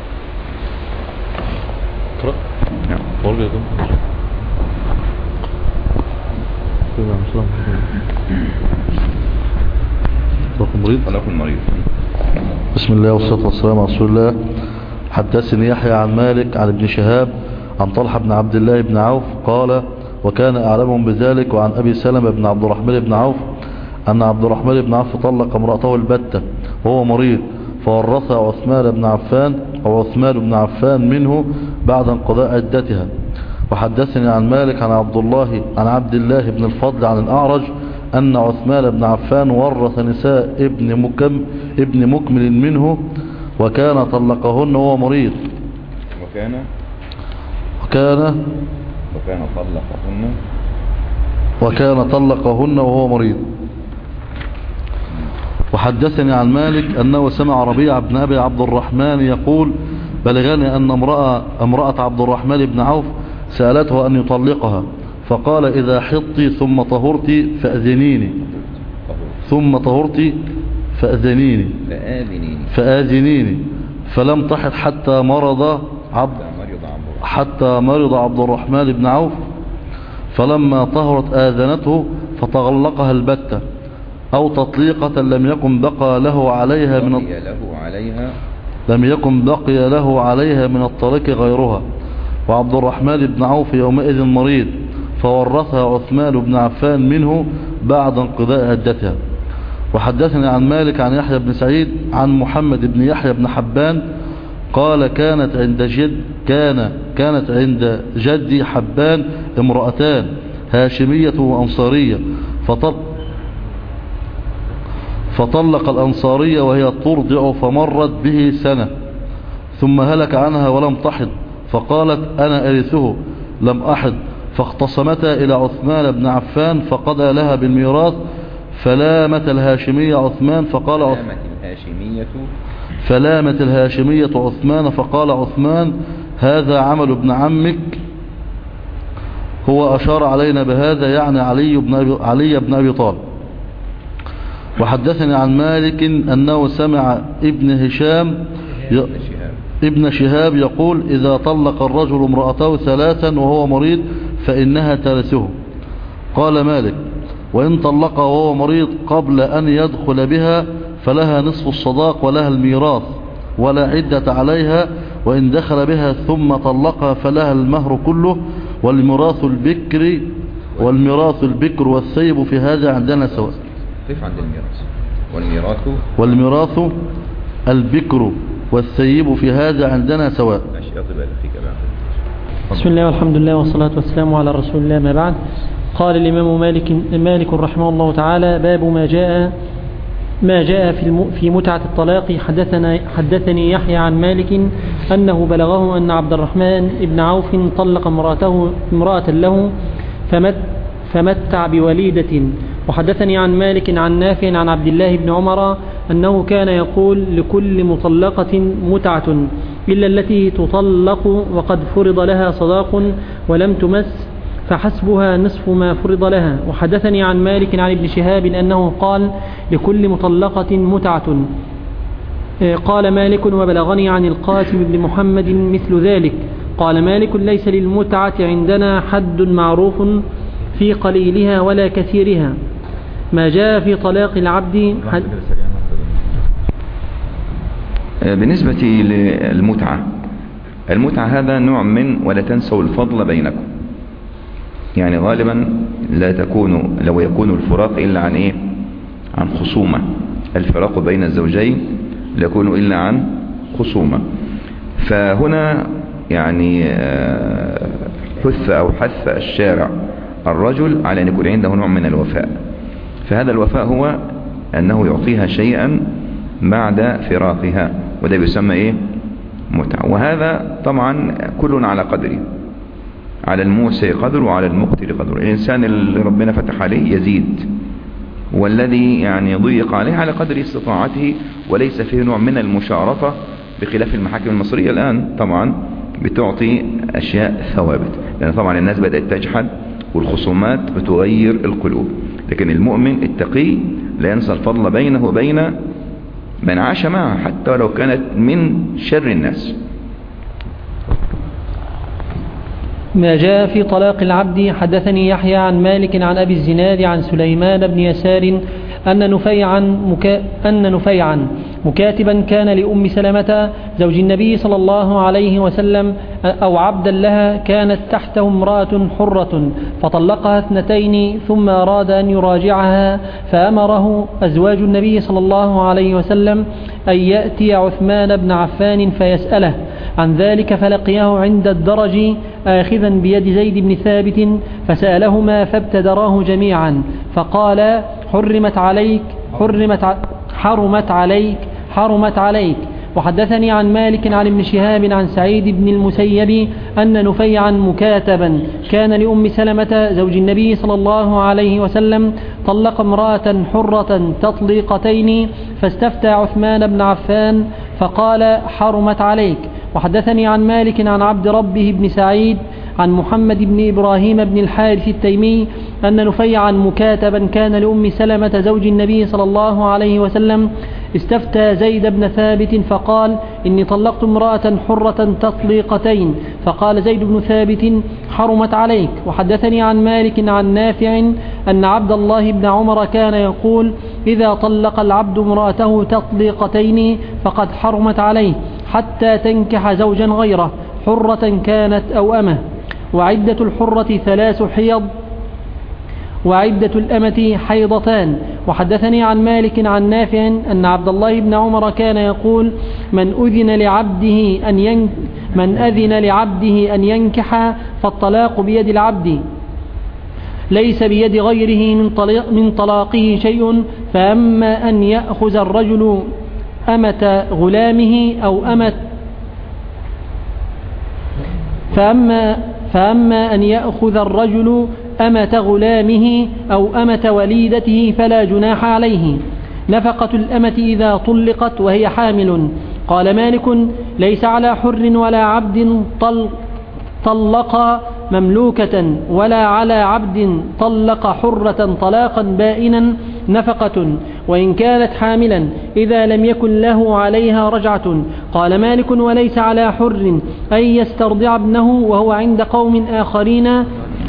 نعم. مريض. مريض. بسم الله والصلاة والسلام على رسول الله. حدثني يحيى عن مالك عن ابن شهاب عن طلحة بن عبد الله بن عوف قال: وكان أعلمهم بذلك. وعن أبي سلمة بن عبد الرحمن بن عوف أن عبد الرحمن بن عوف طلق امرأته البتة وهو مريض، فورثها عثمان بن عفان أو عثمان بن عفان منه بعد انقضاء عدتها. وحدثني عن مالك عن عبد الله عن عبد الله بن الفضل عن الأعرج أن عثمان بن عفان ورث نساء ابن مكم ابن مكمل منه، وكان طلقهن وهو مريض. وكان وكان وكان طلقهن وكان طلقهن وهو مريض. وحدثني عن مالك أنه سمع ربيع بن أبي عبد الرحمن يقول: بلغني أن امرأة, امرأة عبد الرحمن بن عوف سألته أن يطلقها، فقال: إذا حطي ثم طهرت فأذنيني ثم طهرت فأذنيني فآذنيني فلم تحط حتى مرض عبد حتى مرض عبد الرحمن بن عوف، فلما طهرت آذنته فتغلقها البتة أو تطليقة لم يكن بقى له عليها من لم يكن بقي له عليها من الطلاق غيرها. وعبد الرحمن بن عوف يومئذ مريض، فورثها عثمان بن عفان منه بعد انقضاء عدتها. وحدثني عن مالك عن يحيى بن سعيد عن محمد بن يحيى بن حبان قال: كانت عند جد كان كانت عند جدي حبان امرأتان هاشمية وأنصارية، فطلق فطلق الأنصارية وهي ترضع، فمرت به سنة ثم هلك عنها ولم تحض، فقالت: أنا أرثه لم أحض، فاختصمتا إلى عثمان بن عفان فقضى لها بالميراث. فلامت الهاشمية عثمان فقال عثمان فلامت الهاشمية عثمان فقال عثمان: هذا عمل ابن عمك، هو أشار علينا بهذا، يعني علي بن أبي, علي بن أبي طالب. وحدثني عن مالك أنه سمع ابن هشام ي... ابن شهاب يقول: إذا طلق الرجل امرأته ثلاثا وهو مريض فإنها ترثه. قال مالك: وإن طلقها وهو مريض قبل أن يدخل بها فلها نصف الصداق ولها الميراث ولا عدة عليها، وإن دخل بها ثم طلقها فلها المهر كله، والميراث البكر والميراث البكر والثيب في هذا عندنا سواء. كيف عند الميراث؟ والميراث والميراث البكر والثيب في هذا عندنا سواء. بسم الله والحمد لله والصلاة والسلام على رسول الله، ما بعد. قال الإمام مالك مالك رحمه الله تعالى: باب ما جاء ما جاء في في متعة الطلاق. حدثنا حدثني يحيى عن مالك أنه بلغه أن عبد الرحمن بن عوف طلق امرأته امرأة له فمت فمتع بوليدة. وحدثني عن مالك عن نافع عن عبد الله بن عمر أنه كان يقول: لكل مطلقة متعة إلا التي تطلق وقد فرض لها صداق ولم تمس، فحسبها نصف ما فرض لها. وحدثني عن مالك عن ابن شهاب أنه قال: لكل مطلقة متعة. قال مالك: وبلغني عن القاسم بن محمد مثل ذلك. قال مالك: ليس للمتعة عندنا حد معروف في قليلها ولا كثيرها. ما جاء في طلاق العبد حد. بالنسبة للمتعة، المتعة هذا نوع من ولا تنسوا الفضل بينكم، يعني غالبا لا تكون لو يكون الفراق إلا عن إيه؟ عن خصومة. الفراق بين الزوجين لا يكون إلا عن خصومة. فهنا يعني حث أو حث الشارع الرجل على أن يكون عنده نوع من الوفاء. فهذا الوفاء هو أنه يعطيها شيئا بعد فراقها، وده بيسمى إيه؟ متعة. وهذا طبعا كل على قدره، على الموسع قدر وعلى المقتر قدر. الإنسان اللي ربنا فتح عليه يزيد، والذي يعني ضيق عليه على قدر استطاعته، وليس فيه نوع من المشارفة، بخلاف المحاكم المصرية الآن طبعا بتعطي أشياء ثوابت، لأن طبعا الناس بدأت تجحد والخصومات بتغير القلوب. لكن المؤمن التقي لا ينسى الفضل بينه وبين من عاش معه، حتى لو كانت من شر الناس. ما جاء في طلاق العبد. حدثني يحيى عن مالك عن أبي الزناد عن سليمان بن يسار أن نفيعا, مكا أن نفيعا مكاتبا كان لأم سلمة زوج النبي صلى الله عليه وسلم أو عبدا لها، كانت تحته امرأة حرة فطلقها اثنتين ثم أراد أن يراجعها، فأمره أزواج النبي صلى الله عليه وسلم أن يأتي عثمان بن عفان فيسأله عن ذلك، فلقيه عند الدرج آخذا بيد زيد بن ثابت فسألهما فابتدراه جميعا، فقال حرمت عليك حرمت حرمت عليك حرمت عليك. وحدثني عن مالك عن ابن شهاب عن سعيد بن المسيب أن نفيعا مكاتبا كان لأم سلمة زوج النبي صلى الله عليه وسلم طلق امرأة حرة تطليقتين، فاستفتى عثمان بن عفان فقال حرمت عليك. وحدثني عن مالك عن عبد ربه بن سعيد عن محمد بن إبراهيم بن الحارث التيمي أن نفيعا مكاتبا كان لأم سلمة زوج النبي صلى الله عليه وسلم استفتى زيد بن ثابت فقال إني طلقت امرأة حرة تطليقتين، فقال زيد بن ثابت حرمت عليك. وحدثني عن مالك عن نافع أن عبد الله بن عمر كان يقول إذا طلق العبد امرأته تطليقتين فقد حرمت عليه حتى تنكح زوجا غيره حرة كانت أو أمه. وعدة الحرة ثلاث حيض وعدة الأمة حيضتان. وحدثني عن مالك عن نافع أن عبد الله بن عمر كان يقول من أذن لعبده أن ين من أذن لعبده أن ينكح فالطلاق بيد العبد ليس بيد غيره من طلاق من طلاقه شيء، فأما أن يأخذ الرجل أمة غلامه أو أمة فأما فأما أن يأخذ الرجل أمة غلامه أو أمة وليدته فلا جناح عليه. نفقة الأمة إذا طلقت وهي حامل. قال مالك ليس على حر ولا عبد طل طلق مملوكة ولا على عبد طلق حرة طلاقا بائنا نفقة وإن كانت حاملا إذا لم يكن له عليها رجعة. قال مالك وليس على حر أن يسترضع ابنه وهو عند قوم آخرين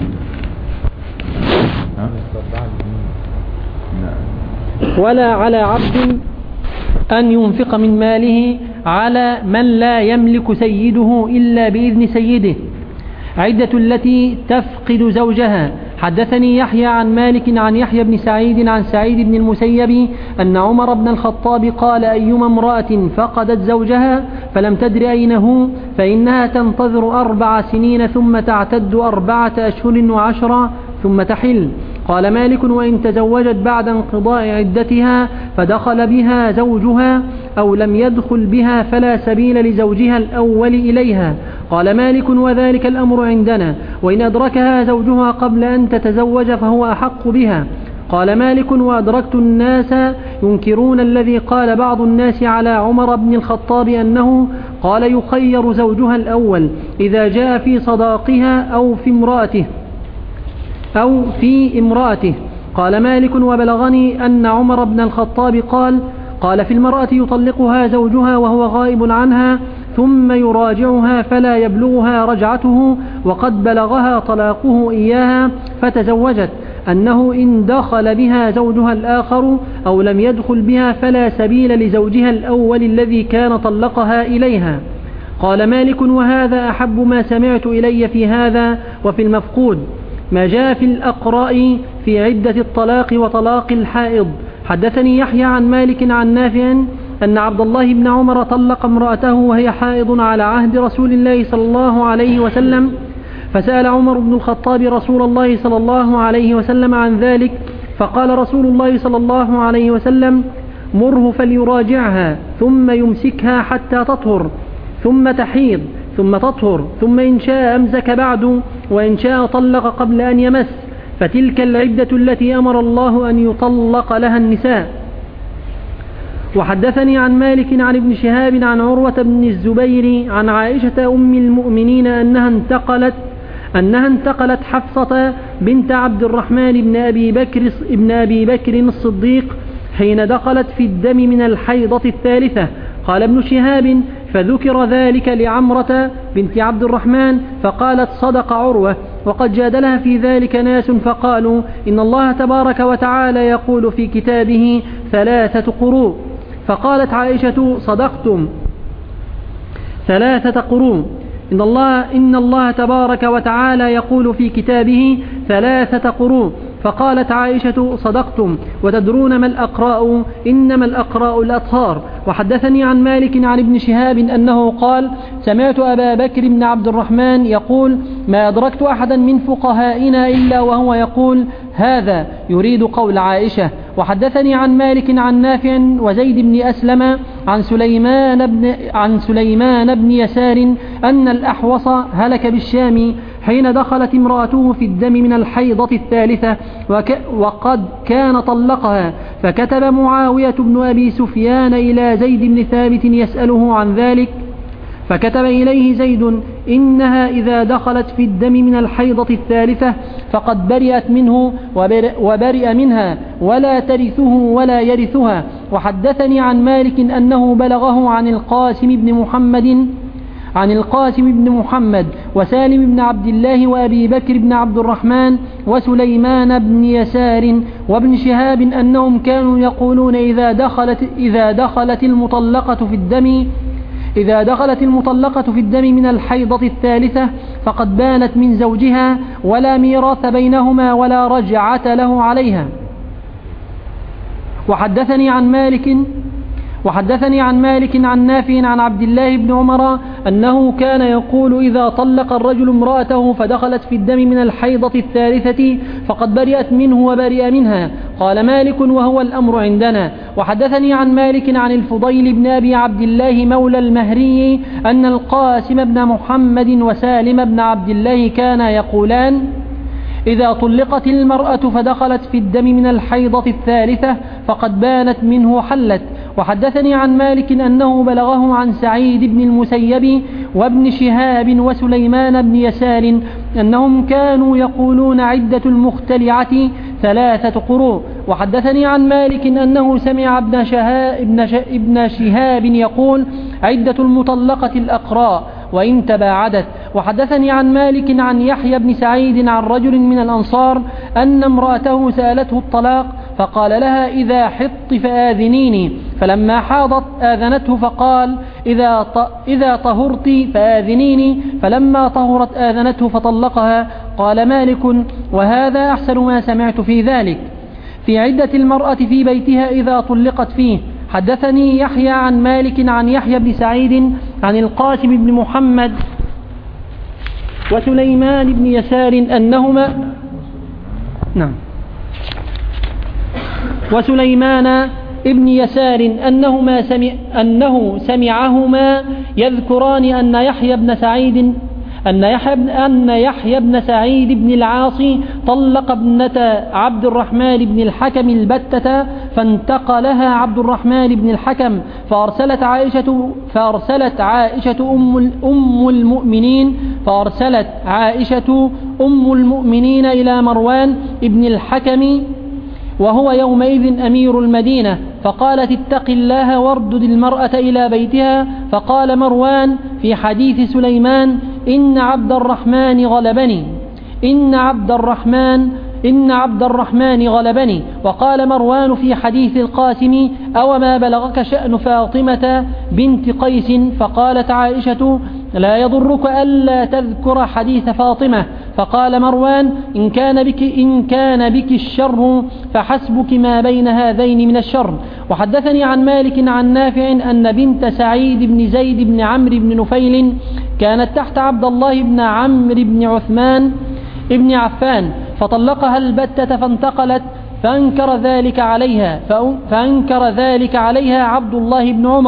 ولا على عبد أن ينفق من ماله على من لا يملك سيده إلا بإذن سيده. عدة التي تفقد زوجها. حدثني يحيى عن مالك عن يحيى بن سعيد عن سعيد بن المسيب أن عمر بن الخطاب قال أيما امرأة فقدت زوجها فلم تدر أين هو فإنها تنتظر أربع سنين ثم تعتد أربعة أشهر وعشرة ثم تحل. قال مالك وإن تزوجت بعد انقضاء عدتها فدخل بها زوجها أو لم يدخل بها فلا سبيل لزوجها الأول إليها. قال مالك وذلك الأمر عندنا وإن أدركها زوجها قبل أن تتزوج فهو أحق بها. قال مالك وأدركت الناس ينكرون الذي قال بعض الناس على عمر بن الخطاب أنه قال يخير زوجها الأول إذا جاء في صداقها أو في امرأته أو في امرأته. قال مالك وبلغني أن عمر بن الخطاب قال قال في المرأة يطلقها زوجها وهو غائب عنها ثم يراجعها فلا يبلغها رجعته وقد بلغها طلاقه إياها فتزوجت أنه إن دخل بها زوجها الآخر أو لم يدخل بها فلا سبيل لزوجها الأول الذي كان طلقها إليها. قال مالك وهذا أحب ما سمعت إلي في هذا وفي المفقود. ما جاء في الأقراء في عدة الطلاق وطلاق الحائض. حدثني يحيى عن مالك عن نافع أن عبد الله بن عمر طلق امرأته وهي حائض على عهد رسول الله صلى الله عليه وسلم، فسأل عمر بن الخطاب رسول الله صلى الله عليه وسلم عن ذلك فقال رسول الله صلى الله عليه وسلم مره فليراجعها ثم يمسكها حتى تطهر ثم تحيض ثم تطهر ثم إن شاء أمسك بعد وإن شاء طلق قبل أن يمس، فتلك العدة التي أمر الله أن يطلق لها النساء. وحدثني عن مالك عن ابن شهاب عن عروة بن الزبير عن عائشة أم المؤمنين أنها انتقلت أنها انتقلت حفصة بنت عبد الرحمن بن أبي بكر ابن أبي بكر الصديق حين دخلت في الدم من الحيضة الثالثة. قال ابن شهاب: فذكر ذلك لعمرة بنت عبد الرحمن فقالت: صدق عروة. وقد جادلها في ذلك ناس فقالوا: إن الله تبارك وتعالى يقول في كتابه ثلاثة قروء. فقالت عائشة: صدقتم، ثلاثة قروء. إن الله, إن الله تبارك وتعالى يقول في كتابه ثلاثة قروء. فقالت عائشة: صدقتم، وتدرون ما الأقراء؟ إنما الأقراء الأطهار. وحدثني عن مالك عن ابن شهاب أنه قال: سمعت أبا بكر بن عبد الرحمن يقول: ما أدركت أحدا من فقهائنا إلا وهو يقول هذا، يريد قول عائشة. وحدثني عن مالك عن نافع وزيد بن أسلم عن سليمان بن, عن سليمان بن يسار أن الأحوص هلك بالشام حين دخلت امرأته في الدم من الحيضة الثالثة وقد كان طلقها، فكتب معاوية بن أبي سفيان إلى زيد بن ثابت يسأله عن ذلك، فكتب إليه زيد: إنها إذا دخلت في الدم من الحيضة الثالثة فقد برئت منه وبرئ منها ولا ترثه ولا يرثها. وحدثني عن مالك أنه بلغه عن القاسم بن محمد عن القاسم بن محمد وسالم بن عبد الله وأبي بكر بن عبد الرحمن وسليمان بن يسار وابن شهاب أنهم كانوا يقولون: إذا دخلت إذا دخلت المطلقة في الدم إذا دخلت المطلقة في الدم من الحيضة الثالثة فقد بانت من زوجها ولا ميراث بينهما ولا رجعة له عليها. وحدثني عن مالك وحدثني عن مالك عن نافع عن عبد الله بن عمر أنه كان يقول: إذا طلق الرجل امرأته فدخلت في الدم من الحيضة الثالثة فقد برئت منه وبرئ منها. قال مالك: وهو الأمر عندنا. وحدثني عن مالك عن الفضيل بن أبي عبد الله مولى المهري أن القاسم بن محمد وسالم بن عبد الله كانا يقولان: إذا طلقت المرأة فدخلت في الدم من الحيضة الثالثة فقد بانت منه حلت. وحدثني عن مالك أنه بلغه عن سعيد بن المسيب وابن شهاب وسليمان بن يسار أنهم كانوا يقولون: عدة المختلعة ثلاثة قروء. وحدثني عن مالك أنه سمع ابن شهاب, ابن شهاب يقول: عدة المطلقة الأقراء وإن تباعدت. وحدثني عن مالك عن يحيى بن سعيد عن رجل من الأنصار أن امرأته سألته الطلاق فقال لها: إذا حطت فآذنيني، فلما حاضت آذنته فقال: إذا إذا طهرت فآذنيني، فلما طهرت آذنته فطلقها. قال مالك: وهذا أحسن ما سمعت في ذلك، في عدة المرأة في بيتها إذا طلقت فيه. حدثني يحيى عن مالك عن يحيى بن سعيد عن القاسم بن محمد وسليمان بن يسار أنهما نعم وسليمان ابن يسار أنهما سمع أنه سمعهما يذكران أن يحيى بن سعيد أن يحيى بن, أن يحيى بن سعيد بن العاص طلق ابنة عبد الرحمن بن الحكم البتة فانتقلها عبد الرحمن بن الحكم فأرسلت عائشة فأرسلت عائشة أم أم المؤمنين فأرسلت عائشة أم المؤمنين إلى مروان ابن الحكم وهو يومئذ أمير المدينة فقالت: اتق الله واردد المرأة إلى بيتها. فقال مروان في حديث سليمان: إن عبد الرحمن غلبني إن عبد الرحمن إن عبد الرحمن غلبني. وقال مروان في حديث القاسم: أو ما بلغك شأن فاطمة بنت قيس؟ فقالت عائشة: لا يضرك ألا تذكر حديث فاطمة. فقال مروان: إن كان بك إن كان بك الشر فحسبك ما بين هذين من الشر. وحدثني عن مالك عن نافع أن بنت سعيد بن زيد بن عمرو بن نفيل كانت تحت عبد الله بن عمرو بن عثمان ابن عفان فطلقها البتة فانتقلت فأنكر ذلك عليها فأنكر ذلك عليها عبد الله بن عمر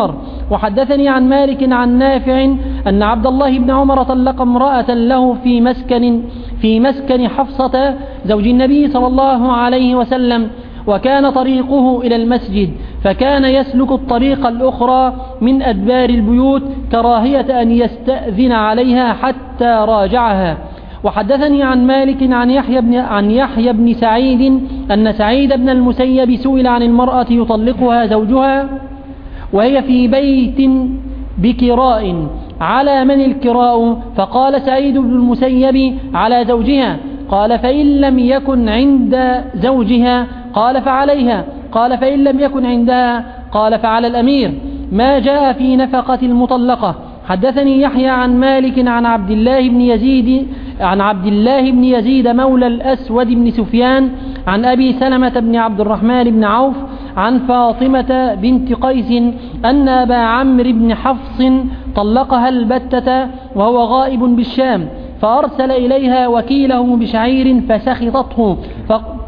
وحدثني عن مالك عن نافع أن عبد الله بن عمر طلق امرأة له في مسكن في مسكن حفصة زوج النبي صلى الله عليه وسلم، وكان طريقه إلى المسجد، فكان يسلك الطريق الأخرى من أدبار البيوت كراهية أن يستأذن عليها حتى راجعها. وحدثني عن مالك عن يحيى بن, عن يحيى بن سعيد أن سعيد بن المسيب سئل عن المرأة يطلقها زوجها وهي في بيت بكراء، على من الكراء؟ فقال سعيد بن المسيب على زوجها. قال فإن لم يكن عند زوجها؟ قال فعليها. قال فإن لم يكن عندها؟ قال فعلى الأمير. ما جاء في نفقة المطلقة. حدثني يحيى عن مالك عن عبد الله بن يزيد عن عبد الله بن يزيد مولى الأسود بن سفيان عن أبي سلمة بن عبد الرحمن بن عوف عن فاطمة بنت قيس أن أبا عمرو بن حفص طلقها البتة وهو غائب بالشام، فأرسل إليها وكيله بشعير فسخطته ف...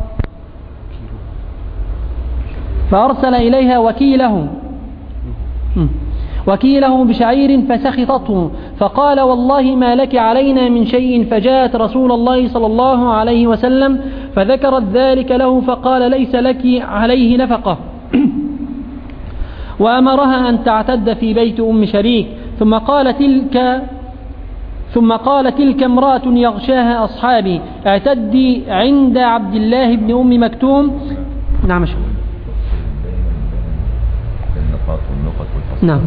فأرسل إليها وكيله وكيله بشعير فسخطته، فقال والله ما لك علينا من شيء. فجاءت رسول الله صلى الله عليه وسلم فذكرت ذلك له، فقال ليس لك عليه نفقة وأمرها أن تعتد في بيت أم شريك. ثم قال تلك ثم قال تلك امرأة يغشاها أصحابي، اعتدي عند عبد الله بن أم مكتوم. نعم شو نعم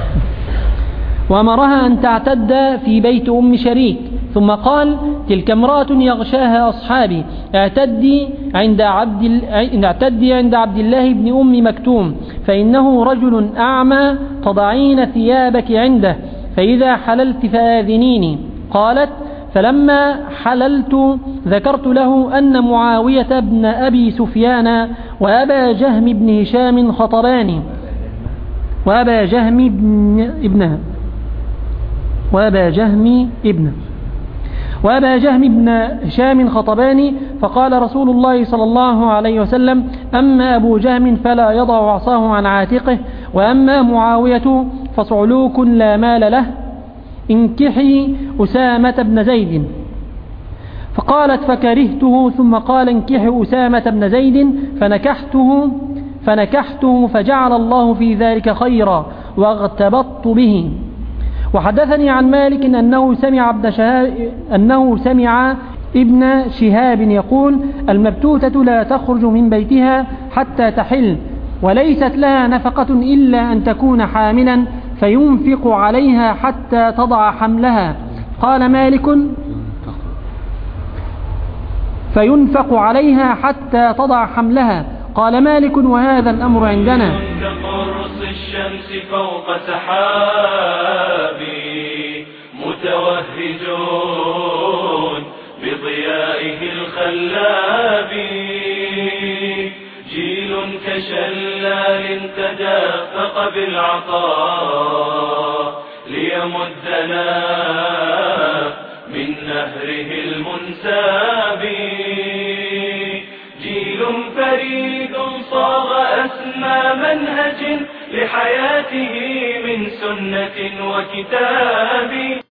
وأمرها أن تعتد في بيت أم شريك. ثم قال تلك امرأة يغشاها أصحابي، اعتدي عند عبد اعتدي عند عبد الله بن أم مكتوم، فإنه رجل أعمى تضعين ثيابك عنده، فإذا حللت فآذنيني. قالت فلما حللت ذكرت له أن معاوية بن أبي سفيان وأبا جهم بن هشام خطباني وأبا جهم بن ابنها وأبا جهم ابنه وأبا جهم بن هشام خطباني. فقال رسول الله صلى الله عليه وسلم أما أبو جهم فلا يضع عصاه عن عاتقه، وأما معاوية فصعلوك لا مال له، انكحي أسامة بن زيد. فقالت فكرهته. ثم قال انكحي أسامة بن زيد، فنكحته فنكحته فجعل الله في ذلك خيرا واغتبطت به. وحدثني عن مالك أنه سمع ابن شهاب أنه سمع ابن شهاب يقول المبتوتة لا تخرج من بيتها حتى تحل، وليست لها نفقة إلا أن تكون حاملا، فينفق عليها حتى تضع حملها. قال مالك فينفق عليها حتى تضع حملها. قال مالك وهذا الأمر عندنا. كقرص الشمس فوق سحاب متوهجون بضيائه الخلاب، جيل كشلال تدافق بالعطاء ليمدنا من نهره المنساب، جيل فريد صاغ أسمى منهج لحياته من سنة وكتاب.